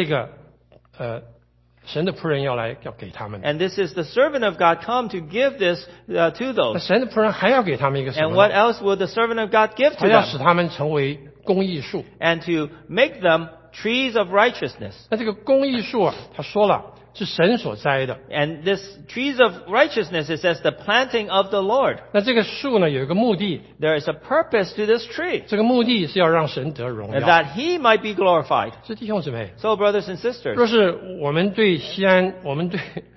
神的仆人要给他们的。 And this is the servant of God come to give this to 那 those. 神的仆人还要给他们一个什 And 么 what 呢？ else will the servant of God give 他 to 要使 them? 他们成为公义树。 And to make them trees of righteousness. 那这个公义树啊，他说了是神所栽的。 And this trees of righteousness, it says the planting of the Lord. 那这个树呢有一个目的， There is a purpose to this tree, 这个目的是要让神得荣 and 耀。 that He might be glorified. 是弟兄姊妹， So, brothers and sisters, 若是我们对西安，我们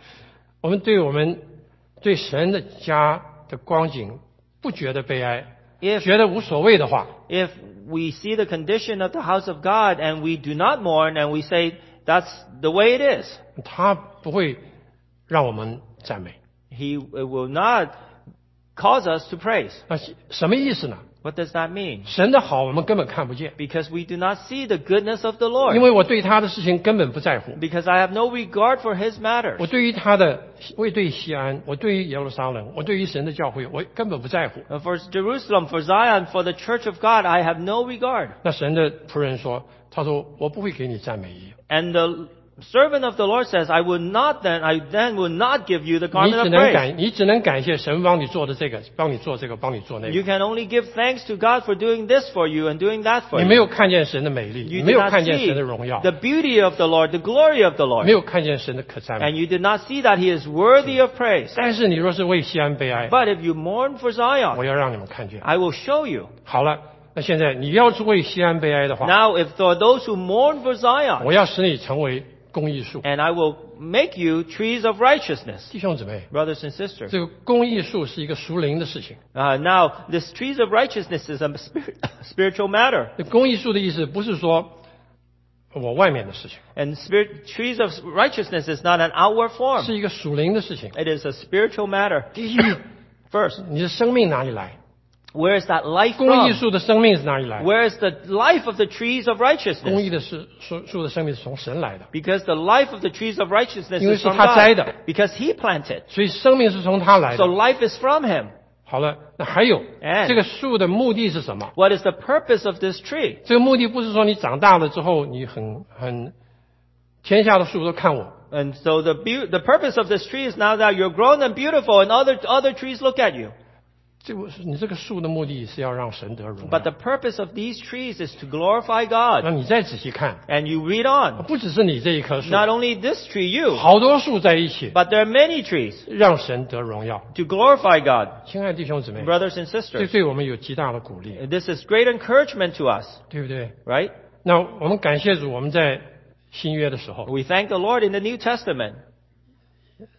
对神的家的光景不觉得悲哀， if 觉得无所谓的话， if we see the condition of the house of God and we do not mourn and we say that's the way it is, 他不会让我们赞美。 He will not cause us to praise. 那什么意思呢？ What does that mean? 神的好我们根本看不见， Because we do not see the goodness of the 因 Lord. 为我对他的事情根本不在乎。 Because I have no regard for His matters. 我对于我对西安，我对于耶路撒冷，我对于神的教会，我根本不在乎。 For Jerusalem, for Zion, for the church of God, I have no regard. 那神的仆人说，他说我不会给你赞美意， And the servant of the Lord says, I then will not give you the 你 garment 只 of 能 praise. 你只能感谢神帮你做的这个，帮你做这个，帮你做那 You 个。 can only give thanks to God for doing this for you and doing that for 你没有 you. 看见神的美丽，你 You 没 did 有 not 看见 see 神的荣耀， the beauty of the Lord, the glory of the 没 Lord. 有看见神的可赞 And 美。 you did not see that He is worthy of praise. 但是你若是为西安悲哀， But if you mourn for 我 Zion, 要让你们看见。 I will show you. 好了，那现在你要是为西安悲哀的话， Now, if for those who mourn for Zion, 我要使你成为公义树。 and I will make you trees of righteousness. 弟兄姊妹， Brothers and sisters. 这个公义树是一个属灵的事情。 Now, this trees of righteousness is a spiritual matter. 这公义树的意思不是说我外面的事情， And trees of righteousness is not an outward form. 是一个属灵的事情。 It is a spiritual matter. 第一， First, 你的生命哪里来？ where is that life 公义 from? 树的生命是哪里来？ Where is the life of the trees of 公 righteousness? 义的树的生命是从神来的， Because the life of the trees of righteousness 因为 is 是 from 他栽的。 God. Because He planted. 所以生命是从他来 So 的。 life is from Him. 好了，那还有 And- 这个树的目的是什么？ What is the purpose of this tree? 这个目的不是说你长大了之后你天下的树都看我， And so the purpose of this tree is now that you're grown and beautiful and other trees look at you. 你这个树的目的是要让神得荣 But 耀。 the purpose of these trees is to glorify God. 那你再仔细看， And you read on. 不只是你这一棵树， Not only this tree, you, 好多树在一起， but there are many trees 让神得荣耀。 to glorify God. 亲爱的弟兄姊妹， Brothers and 这 sisters, 对我们有极大的鼓励， this is great encouragement to us, 对不对？ right? 那我们感谢主，我们在新约的时候， We thank the Lord in the New Testament.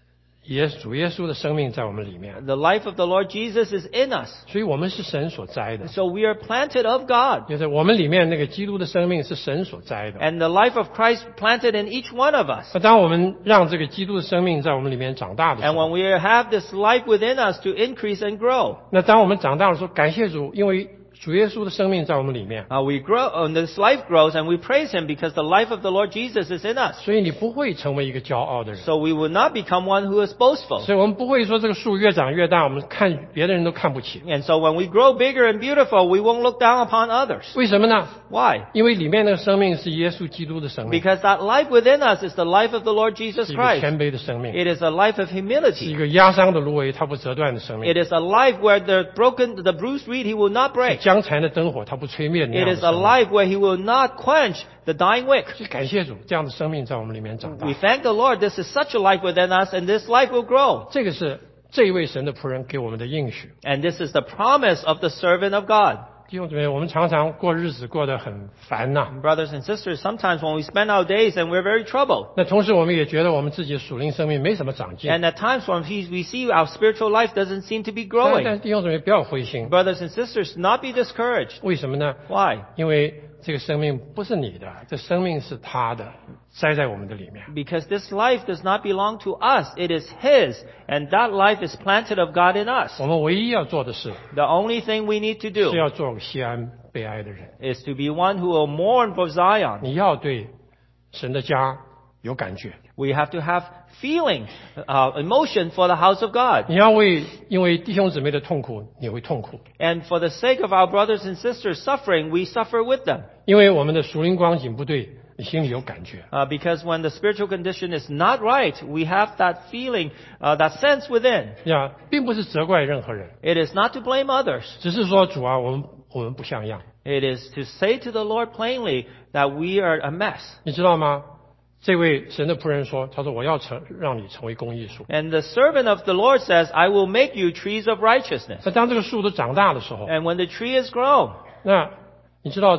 主耶稣的生命在我们里面， The life of the Lord Jesus is in us. 所以我们是神所栽的。 So we are planted of God. 就是我们里面那个基督的生命是神所栽的。 And the life of Christ planted in each one of us. 那当我们让这个基督的生命在我们里面长大的时 And when 候， we have this life within us to increase and grow, 那当我们长大的时候，感谢主，因为主耶稣的生命在我们里面， we grow, and this life grows, and we praise Him because the life of the Lord Jesus is in us. 所以你不会成为一个骄傲的人。 So we will not become one who is boastful. 所以我们不会说这个树越长越大，我们看别的人都看不起。 And so when we grow bigger and beautiful, we won't look down upon others. 为什么呢？ Why? 因为里面那个生命是耶稣基督的生命， Because that life within us is the life of the Lord Jesus 是一个 Christ. 谦卑的生命， It is a life of 是一 humility. 个压伤的芦苇它不折断的生命， It is a life where the bruised reed He will not 是 break. 将残的灯火它不吹灭的那 It 样的 is a 生命。 life where He will not quench the dying wick. 所以感谢主，这样的生命在我们里面长大 We。thank the Lord. This is such a life within us, and this life will grow. 这个是这一位神的仆人给我们的应许。 And this is the promise of the servant of God. 弟兄姊妹，我们常常过日子过得很烦呐、 Brothers and sisters, sometimes when we spend our days and we're very troubled, 那同时我们也觉得我们自己的属灵生命没什么长进。 and at times when we see our spiritual life doesn't seem to be 但 growing, 弟兄姊妹不要灰心， brothers and sisters, not be discouraged. 为什么呢？ Why? 因为这个生命不是你的，这生命是他的，栽在我们的里面。 Because this life does not belong to us. It is His, and that life is planted of God in us. 我们唯一要做的事 The only thing we need to 是 do 要做个西安悲哀的人。 is to be one who will mourn for Zion. 你要对神的家有感觉， We have to have feeling, emotion for the house of God. 你要因为弟兄姊妹的痛苦，你会痛苦； And for the sake of our brothers and sisters suffering, we suffer with them. 因为我们的属灵光景不对，你心里有感觉。 Because when the spiritual condition is not right, we have that feeling, that sense within. 呀，并不是责怪任何人， It is not to blame others. 只是说主啊，我们不像样， It is to say to the Lord plainly that we are a mess. 你知道吗？这位神的仆人说：“他说我要让你成为公义树。 And the servant of the Lord says, I will make you trees of righteousness. 那当这个树都长大的时候， And when the tree is grown, 那你知道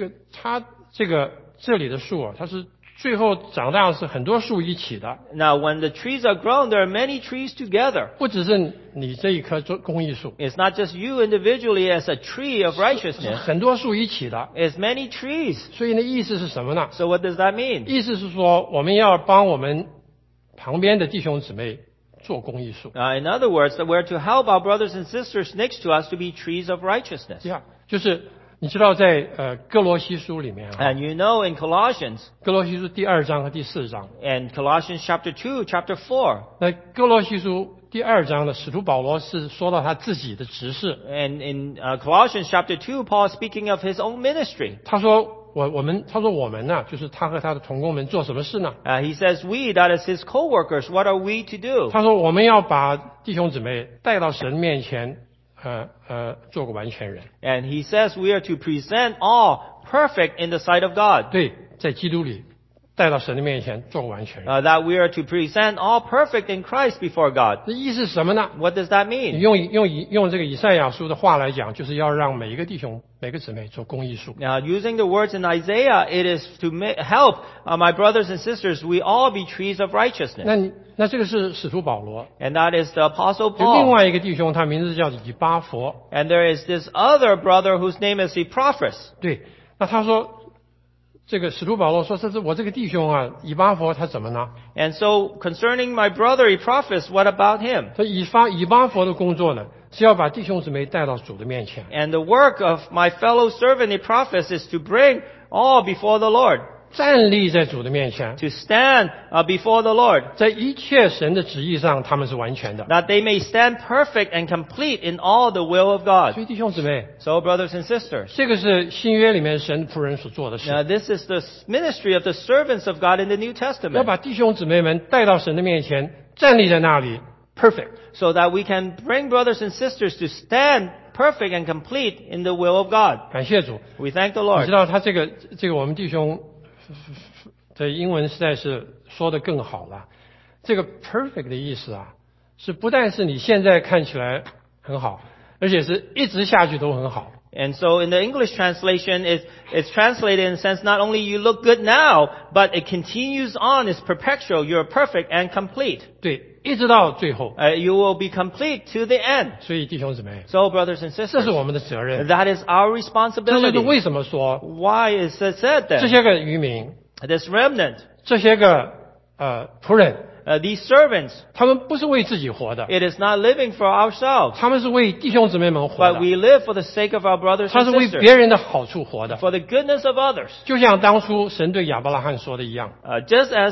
这里的树啊，它是最后长大的是很多树一起的， now when the trees are grown, there are many trees together. 不只是你这一棵公益树， It's not just you individually as a tree of 是 righteousness. 很多树一起的。 It's many trees. 所以呢，意思是什么呢？ So what does that mean? 意思是说，我们要帮我们旁边的弟兄姊妹做公益树。 In other words, that we're to help our brothers and sisters next to us to be trees of righteousness. 这样就是你知道在哥罗西书里面啊， And you know in Colossians, 哥罗西书第2章和第4章， and Colossians chapter 2, chapter 4, 那哥罗西书第2章的使徒保罗是说到他自己的职事， and in Colossians chapter 2, Paul is speaking of his own ministry. 他说我们呢，就是他和他的同工们做什么事呢？ He says, we, that is his co-workers, what are we to do? 他说我们要把弟兄姊妹带到神面前，做个完全人。 And he says we are to present all perfect in the sight of God. 对，在基督里带到神的面前做个完全人。 That we are to present all perfect in Christ before God. 那意思是什么呢？ What does that 你 mean? 用这个以赛亚书的话来讲，就是要让每一个弟兄、每个姊妹做公益树。 Using the words in Isaiah, it is to help my brothers and sisters, we all be trees of righteousness. 那这个是使徒保罗， And that is the Apostle 就另 Paul. 外一个弟兄，他名字叫以巴弗。 And there is this other brother whose name is Epaphras. 对，那他说，这个使徒保罗说，这是我这个弟兄啊，以巴弗他怎么呢？ And so concerning my brother Epaphras, what about him? 他以巴弗的工作呢，是要把弟兄姊妹带到主的面前。 And the work of my fellow servant Epaphras is to bring all before the Lord, 站立在主的面前， to stand before the Lord, 在一切神的旨意上，他们是完全的。 that they may stand perfect and complete in all the will of God. 所以弟兄姊妹， So, brothers and sisters, 这个是新约里面神仆人所做的事， this is the ministry of the servants of God in the New 要 Testament, 把弟兄姊妹们带到神的面前，站立在那里，perfect。 so that we can bring brothers and sisters to stand perfect and complete in the will of God. 感谢主， We thank the 你 Lord. 知道他这个我们弟兄的英文实在是说得更好了。这个 perfect 的意思啊，是不但是你现在看起来很好，而且是一直下去都很好。 And so in the English translation, it's translated in the sense not only you look good now, but it continues on, it's perpetual, you're perfect and complete. 对， 一直到最后。 You will be complete to the end. 所以弟兄姊妹， So, brothers and 这是 sisters, 我们的责任。 that is our 这就是 responsibility. 为什么说 Why is it said 这 that 些个渔民， this remnant, 这些个仆人， these servants, 他们不是为自己活的， it is not living for ourselves, 他们是为弟兄姊妹们活 but 的， we live for the sake of our brothers 他 and 是为 sisters, 别人的好处活的。 for the goodness of others. 就像当初神对亚伯拉罕说的一样， Just as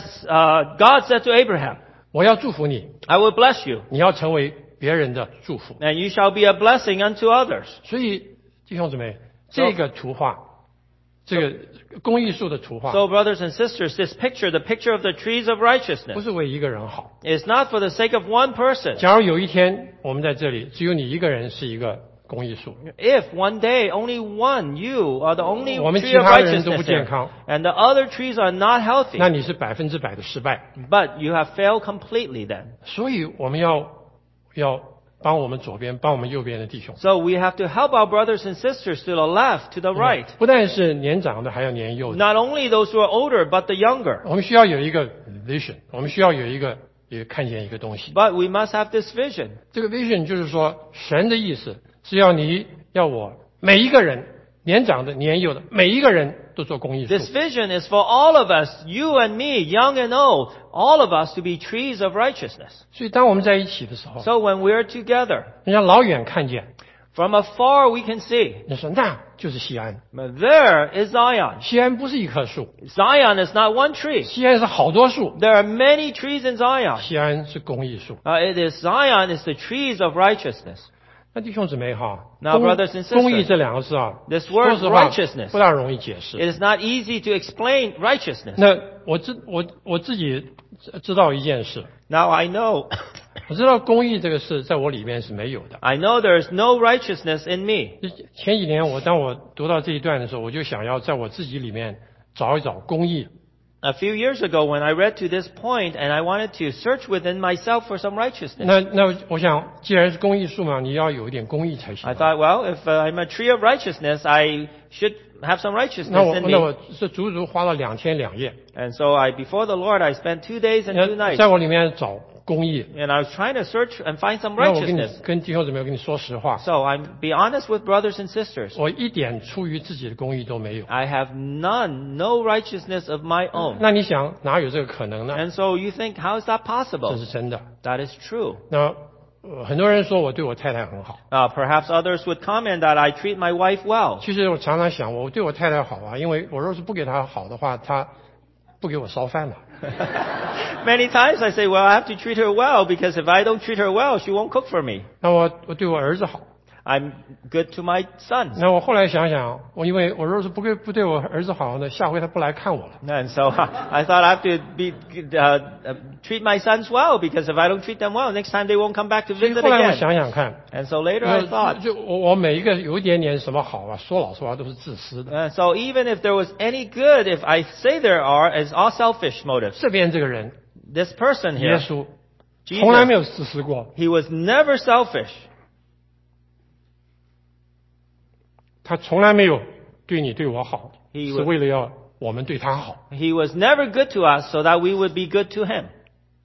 God said to Abraham, 我要祝福你， I will bless you, 你要成为别人的祝福。 and you shall be a blessing unto others. 所以弟兄姊妹，这个图画，这个公益树的图画， So, brothers and sisters, this picture, the picture of the trees of 不 righteousness, 是为一个人好。 is not for the sake of one person. 假如有一天我们在这里，只有你一个人是一个公益树， If one day only one, you are the only 我们 tree 其 of 他的人都不 righteousness 健 here, 康， and the other trees are not healthy, 那你是100%的失败。 but you have failed completely then. 所以我们要帮我们左边、帮我们右边的弟兄， So we have to help our brothers and sisters to the left, to the right. 不但是年长的，还有年幼的。 Not only those who are older, but the younger. 我们需要有一个 vision， 我们需要有一个看见一个东西。 But we must have this vision. 这个 vision 就是说，神的意思是要我每一个人，年长的、年幼的，每一个人都做公益树。 This vision is for all of us, you and me, young and old, all of us to be trees of righteousness. 所以当我们在一起的时候， So when we are together, 人家老远看见， from afar we can see, 你说那就是西安。 but there is Zion. 西安不是一棵树， Zion is not one tree. 西安是好多树。 There are many trees in Zion. 西安是公益树。 It is Zion is the trees of righteousness. 那弟兄姊妹哈， Now, brothers and sisters, 公益这两个字啊， this 说 word 实话 righteousness, 不大容易解释。 it is not easy to explain righteousness. 那我自己知道一件事， Now I know, 我知道公益这个事在我里面是没有的。 I know there is no righteousness in me. 前几年当我读到这一段的时候，我就想要在我自己里面找一找公益。 A few years ago when I read to this point and I wanted to search within myself for some righteousness. 那我想，既然是公益树嘛，你要有一点公益才行 I。thought, well, if I'm a tree of righteousness, I should have some 那 righteousness in 我 me. 是足足花了2天2夜， And so before the Lord, I spent 2 days and 2 nights. 在我里面找公益。 And I was trying to search and find some 那我跟 righteousness. 弟兄姊妹，我跟你说实话， So I'm be honest with brothers and sisters. 我一点出于自己的公益都没有。 I have none, no righteousness of my own. 那你想哪有这个可能呢？ And so you think, how is that 这 possible? 是真的。 That is true. 那很多人说我对我太太很好， Perhaps others would comment that I treat my wife well. 其实我常常想，我对我太太好啊，因为我若是不给她好的话，她不给我烧饭了。 Many times I say, well, I have to treat her well because if I don't treat her well, she won't cook for me. 那我对我儿子好， I'm good to my sons. 那我后来想想，因为我若是不对我儿子好呢，下回他不来看我了。 And so I thought I have to treat my sons well because if I don't treat them well, next time they won't come back to 所以 visit 后来我 again. 想想看， And so later I thought, 就我每一个有一点点什么好啊，说老实话都是自私的。 so even if there was any good, if I say there are, it's all selfish motives. 这边这个人， This person 耶 here, 稣，从来没 Jesus, 有自私过， he was never selfish. 他从来没有对你对我好， He 是 was- 为了要我们对他好。 He was never good to us so that we would be good to him.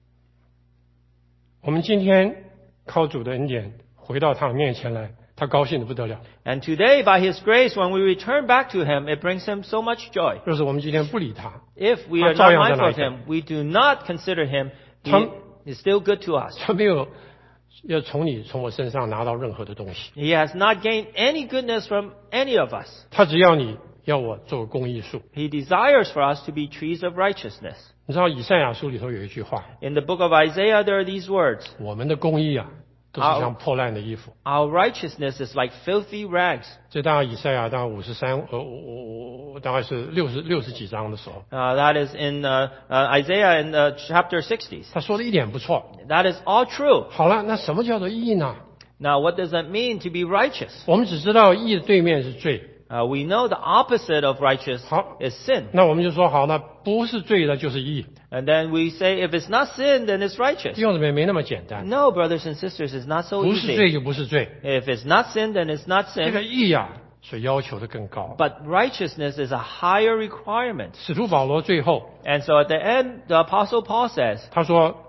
我们今天靠主的恩典回到他的面前来，他高兴的不得了。 And today, by his grace, when we return back to him, it brings him so much joy. 若是我们今天不理他， If we are not 他照样在 mindful 那里。 of him, we do not consider him, 他- he is still good to us. 他没有要从我身上拿到任何的东西， He has not gained any goodness from any of us. 他只要你要我做公益树。 He desires for us to be trees of righteousness. 你知道以赛亚书里头有一句话， In the book of Isaiah, there are these words. 我们的公益啊，都是像破烂的衣服。 Our righteousness is like filthy rags. 这当然以赛亚当然53，我大概是60几章的时候， That is in Isaiah in chapter 60s. 他说的一点不错。 That is all true. 好了，那什么叫做义呢？ Now, what does that mean to be righteous? 我们只知道义的对面是罪， We know the opposite of righteous 好。 is sin. 那我们就说好，那不是罪的就是义。 And then we say, if it's not sin, then it's righteous. 弟兄姊妹没那么简单， No, brothers and sisters, it's not so 不是 easy. 罪就不是罪， If it's not sin, then it's not 这个 sin. 义啊，所要求的更高。 But righteousness is a higher requirement. 使徒保罗最后 And so at the end, the apostle Paul says, 他说，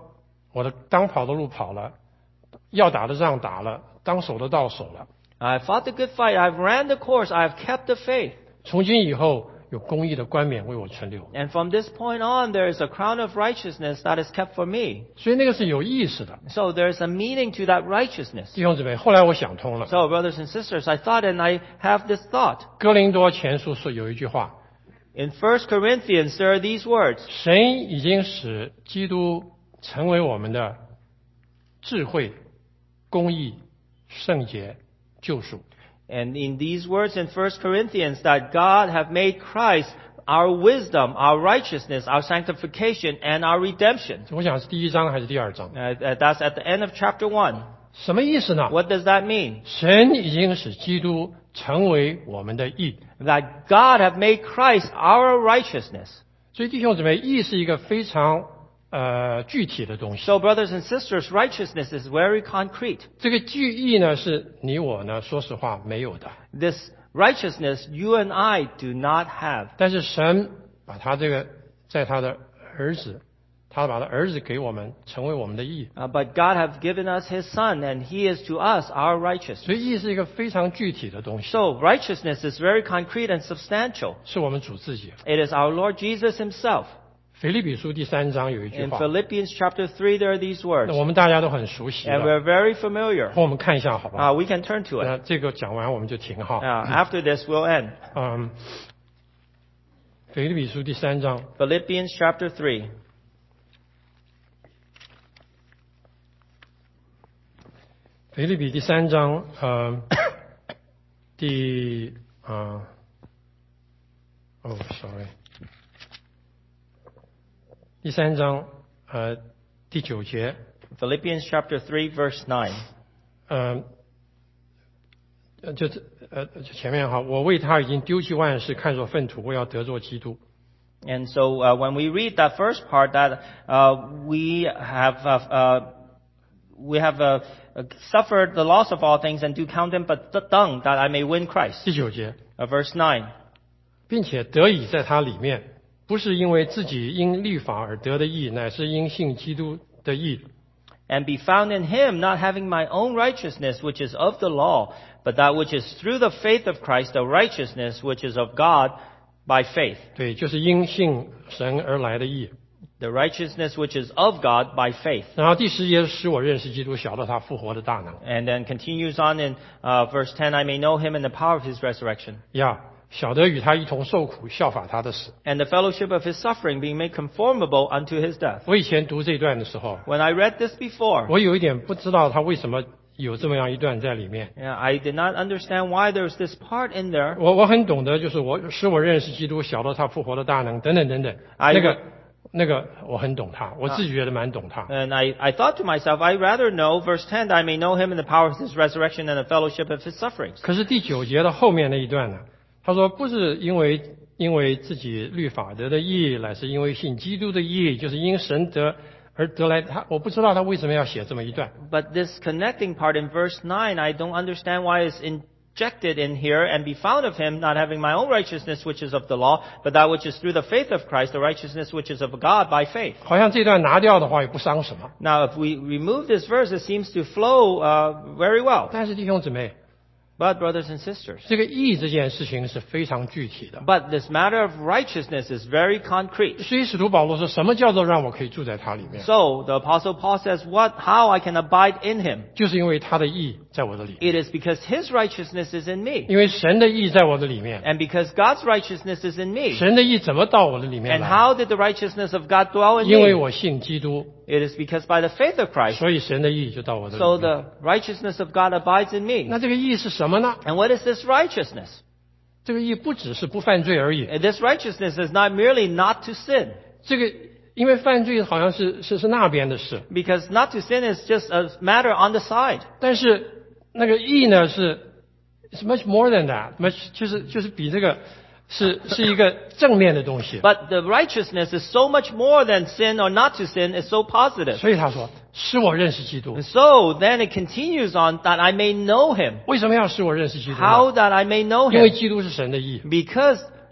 我的当跑的路跑了，要打的仗打了，当守的道守了。 I fought the good fight. I've ran the course. I've kept the faith. 从今以后，有公义的冠冕为我存留。 And from this point on, there is a crown of righteousness that is kept for me. 所以那个是有意识的， So there's a meaning to that righteousness. 弟兄姊妹。后来我想通了， So, brothers and sisters, I thought and I have this thought. 哥林多前书是有一句话， In 1 Corinthians, there are these words. 神已经使基督成为我们的智慧、公义、圣洁、救赎。 And in these words in 1 Corinthians, that God have made Christ our wisdom, our righteousness, our sanctification, and our redemption. 我想是第一章还是第二章？ That's at the end of chapter 1. 什么意思呢？ What does that mean? 神已经使基督成为我们的义。 That God have made Christ our righteousness. 所以弟兄姊妹，义是一个非常具体的东西。 So, brothers and sisters, righteousness is very concrete. 这个具义呢，是你我呢，说实话没有的。 This righteousness you and I do not have. 但是神把他这个在他的儿子，他把他儿子给我们，成为我们的义。 But God have given us His Son, and He is to us our righteousness. 所以义是一个非常具体的东西， So, righteousness is very concrete and substantial. 是我们主自己。 It is our Lord Jesus Himself. 腓立比书第3章有一句 In 话， Philippians chapter 3, there are these 那 words. 我们大家都很熟悉 And 了， we're very familiar. 和我们看一下好不好？ We can turn to it. 那这个讲完我们就停哈。 After this, we'll end. 腓立比书第3章， Philippians chapter 3. 腓立比第3章，sorry， 第3章，第9节， Philippians chapter 3, verse 9. 前面哈，我为他已经丢弃万事，看作粪土，我要得作基督。 And so when we read that first part, that we have suffered the loss of all things and do count them but dung that I may win Christ. 第9节， Verse 9. 并且得以在他里面，不是因为自己因律法而得的义，乃是因信基督的义。 And be found in Him, not having my own righteousness, which is of the law, but that which is through the faith of Christ, the righteousness which is of God by faith. 对，就是因信神而来的义。 The righteousness which is of God by faith. 然后第10节使我认识基督，晓得他复活的大能。 And then continues on in verse 10, I may know Him in the power of His resurrection. 晓得与他一同受苦，效法他的死。 And the fellowship of His suffering, being made conformable unto His death. 我以前读这段的时候， When I read this before, 我有一点不知道他为什么有这么样一段在里面。 I did not understand why there's this part in there. 我很懂得，就是使我认识基督，晓得他复活的大能，等等等等。那个我很懂他，我自己觉得蛮懂他。 And I thought to myself, I rather know, verse 10, that I may know Him in the power of His resurrection and the fellowship of His sufferings. 可是第9节的后面那一段呢？他说不是因为自己律法得的义，乃是因为信基督的义，就是因神得而得来。我不知道他为什么要写这么一段。 But this connecting part in verse 9, I don't understand why it's injected in here, and be found of Him, not having my own righteousness which is of the law, but that which is through the faith of Christ, the righteousness which is of God by faith. 好像这段拿掉的话也不伤什么。 Now, if we remove this verse, it seems to flow very well. 但是弟兄姊妹， But, brothers and sisters, 这个义这件事情是非常具体的。 but this matter of righteousness is very concrete. 所以使徒保罗说，什么叫做让我可以住在他里面？ So, the Apostle Paul says, how I can abide in Him? 就是因为他的义在我的里面， It is because His righteousness is in me. 因为神的义在我的里面。 And because God's righteousness is in me. 神的义怎么到我的里面 And 来？ how did the righteousness of God dwell in 因为 me? 我信基督， It is because by the faith of Christ. 所以神的义就到我的 So 里面。 the righteousness of God abides in me. 那这个义是什么呢？ And what is this righteousness? 这个义不只是不犯罪而已。 This righteousness is not merely not to sin. 这个因为犯罪好像是那边的事， Because not to sin is just a matter on the side. 但是那个义呢是 much more than that， 就是比这个是一个正面的东西。 But the righteousness is so much more than sin or not to sin. It's so positive. 所以他说，使我认识基督。 And so then it continues on that I may know Him. 为什么要使我认识基督呢？ How that I may know 因为 Him? 基督是神的义， Because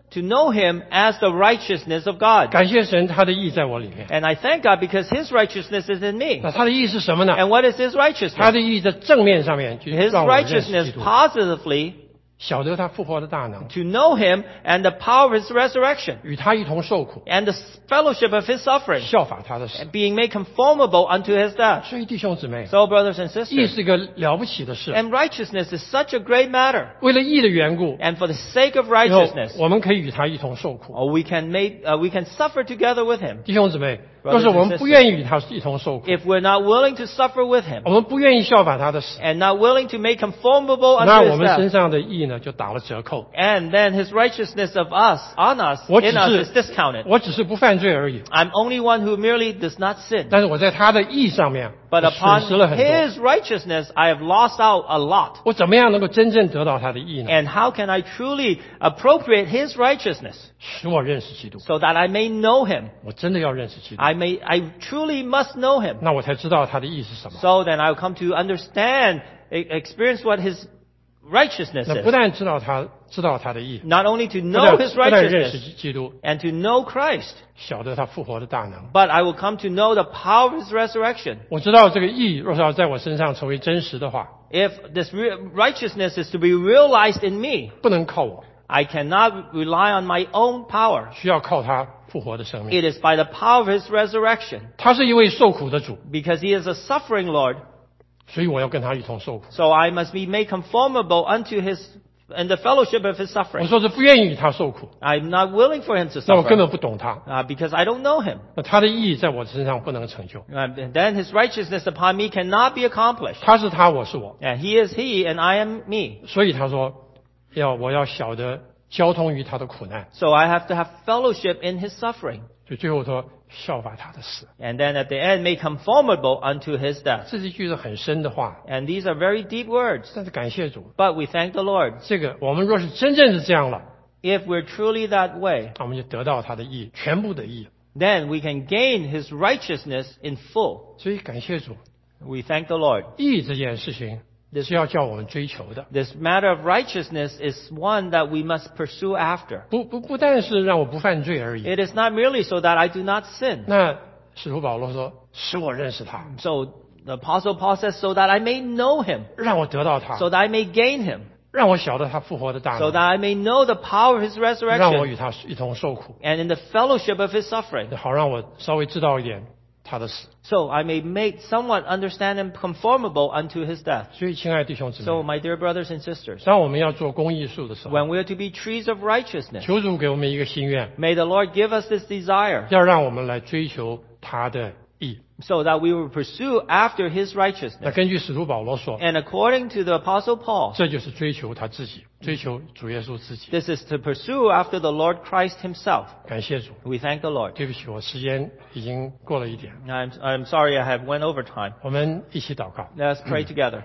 to know Him as the righteousness of God. 感谢神，他的义在我里面。 And I thank God because His righteousness is in me. 那他的义是什么呢？ And what is His 他 righteousness? 的义在正面上面，就 His 让我认识基 righteousness 督， positively 晓得他复活的大能， to know Him and the power of His resurrection 与他一同受苦， and the fellowship of His suffering 效法他的死。 and being made conformable unto His death. 所以弟兄姊妹， So, brothers and 义 sisters, 是个了不起的事。 and righteousness is such a great matter. 为了义的缘故， And for the sake of 以后 righteousness, 我们可以与他一同受苦。 we can suffer together with Him. 弟兄姊妹， Brothers 若是我 and 们 sisters 不愿意与他一同受苦， If we're not willing to suffer with Him 我们不愿意效法他的死， and not willing to make conformable 那 unto 我 His 们身 death, 上的义呢就打了折扣。 and then His righteousness of us, on us, 我只 in us 是 is discounted. 我只是不犯罪而已， I'm only one who merely does not sin. 但是我在他的义上面， But 我损 upon 失了很多。 His righteousness, I have lost out a lot. 我怎么样能够真正得到他的义呢？ And how can I truly appropriate His righteousness 使我认识基督。 so that I may know Him? 我真的要认识基督， I truly must know Him. 那我才知道他的义是什么。 So then I'll come to understand, experience what His righteousness 那不 is. 但知道他的义， Not only to 不 know 但 His 不但认识 righteousness 基督， and to know Christ, 晓得他复活的大能。 but I will come to know the power of His resurrection. 我知道这个义若是要在我身上成为真实的话， If this righteousness is to be realized in me, 不能靠我， I cannot rely on my own power. 需要靠他复活的生命。 It is by the power of His resurrection. 他是一位受苦的主， Because He is a suffering Lord, 所以我要跟他一同受苦。 so I must be made conformable unto His, and the fellowship of His 我 suffering. 说是不愿意与他受苦， I'm not willing for Him to 那我根 suffer 本不懂他。 because I don't know Him. 那他的义在我身上不能成就， And then His righteousness upon me cannot be accomplished. 他是他，我是我。 And He is He, and I am me. 所以他说，我要晓得交通于他的苦难。 So I have to have fellowship in His suffering. 所以最后说效法他的死， And then at the end, make conformable unto His death. 这是一句是很深的话， And these are very deep words. 但是感谢主， But we thank the Lord. 这个我们若是真正是这样了， If we're truly that way, 那我们就得到他的义，全部的义。 then we can gain His righteousness in full. 所以感谢主， We thank the Lord. 义这件事情是要叫我们追求的， This matter of righteousness is one that we must pursue after. 不但是让我不犯罪而已。 It is not merely so that I do not sin. 那使徒保罗说，使我认识他， So the Apostle Paul says, so that I may know Him, 让我得到他， so that I may gain Him, 让我晓得他复活的大 so 能， that I may know the power of His 让我 resurrection, 与他一同受苦， and in the fellowship of His suffering, 好让我稍微知道一点他的死。 so I may make someone understand Him conformable unto His death. 所以，亲爱的弟兄姊 So, 妹， my dear brothers and sisters, 当我们要做公益树的时候， when we are to be trees of righteousness, 求主给我们一个心愿， may the Lord give us this desire, 要让我们来追求他的义。 so that we will pursue after His 那 righteousness. 根据使徒保罗说， And according to the Apostle Paul, 这就是追求他自己，追求主耶稣自己。 this is to pursue after the Lord Christ Himself. 感谢主。 We thank the Lord. 对不起，我时间已经过了一点， I'm sorry I have went over time. 我们一起祷告。 Let's pray together.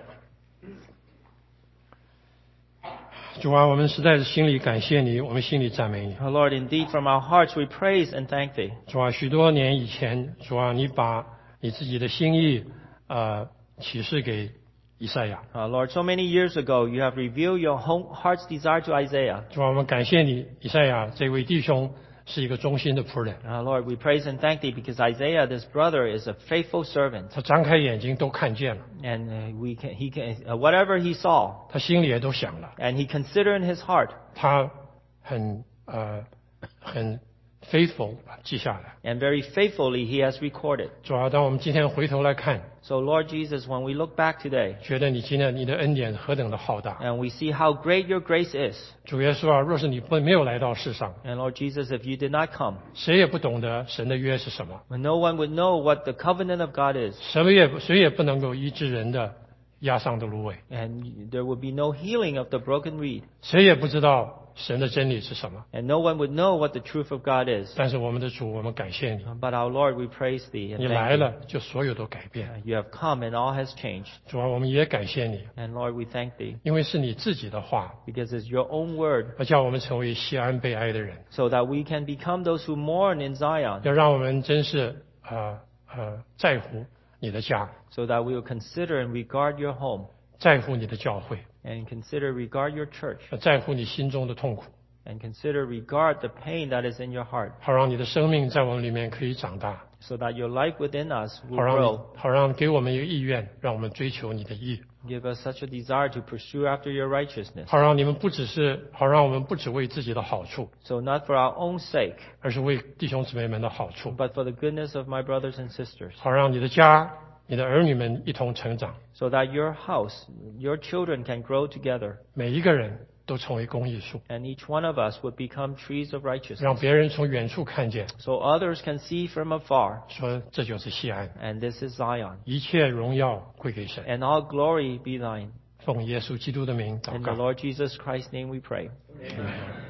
主啊，我们实在是心里感谢你，我们心里赞美你。 Oh Lord, indeed from our hearts we praise and thank Thee. 主啊，许多年以前，主啊，你把你自己的心意启示给以赛亚。 Lord, so many years ago you have revealed your heart's desire to Isaiah. 主啊，我们感谢你，以赛亚这位弟兄是一个忠心的仆人， Lord, we praise and thank Thee because Isaiah, this brother, is a faithful servant. 他张开眼睛都看见了， And whatever he saw, 他心里也都想了， and he considered in his heart, 他很 faithful 记下来。 and very faithfully he has recorded. 主啊，当我们今天回头来看， So Lord Jesus, when we look back today, 觉得你今天你的恩典何等的浩大。 and we see how great your grace is, 主耶稣啊，若是你没有来到世上， and Lord Jesus, if you did not come, 谁也不懂得神的约是什么， no one would know what the covenant of God is, 谁也不能够医治人的压伤的芦苇， and there would be no healing of the broken reed, 谁也不知道神的真理是什么。 and no one would know what the truth of God is. 但是我们的主，我们感谢你， But our Lord, we praise Thee 你 and 来 thank 了就所有都改变。 Thee. You have come and all has changed. 主啊，我们也感谢你， And Lord, we thank Thee 因为是你自己的话， because it's your own word 要叫我们成为西安被爱的人， so that we can become those who mourn in Zion, 要让我们真是在乎你的家， so that we will consider and regard your home 在乎你的教会， and regard your church 在乎你心中的痛苦。 And regard the pain that is in your heart, 好让你的生命在我们里面可以长大， so that your life within us 好 will 让你 grow. 好让给我们一个意愿，让我们追求你的义， Give us such a desire to pursue after your righteousness. 好让我们不只为自己的好处， So not for our own sake, 而是为弟兄姊妹们的好处， but for the goodness of my brothers and sisters. 好让你的家、你的儿女们一同成长， So that your house, your children can grow together. 每一个人都成为公义树， And each one of us would become trees of 让 righteousness. 别人从远处看见， So others can see from afar. 说这就是西安， And this is Zion. 一切荣耀归给神。 And all glory be thine. 奉耶稣基督的名祷 In the 告。 Lord Jesus Christ's name we pray. Amen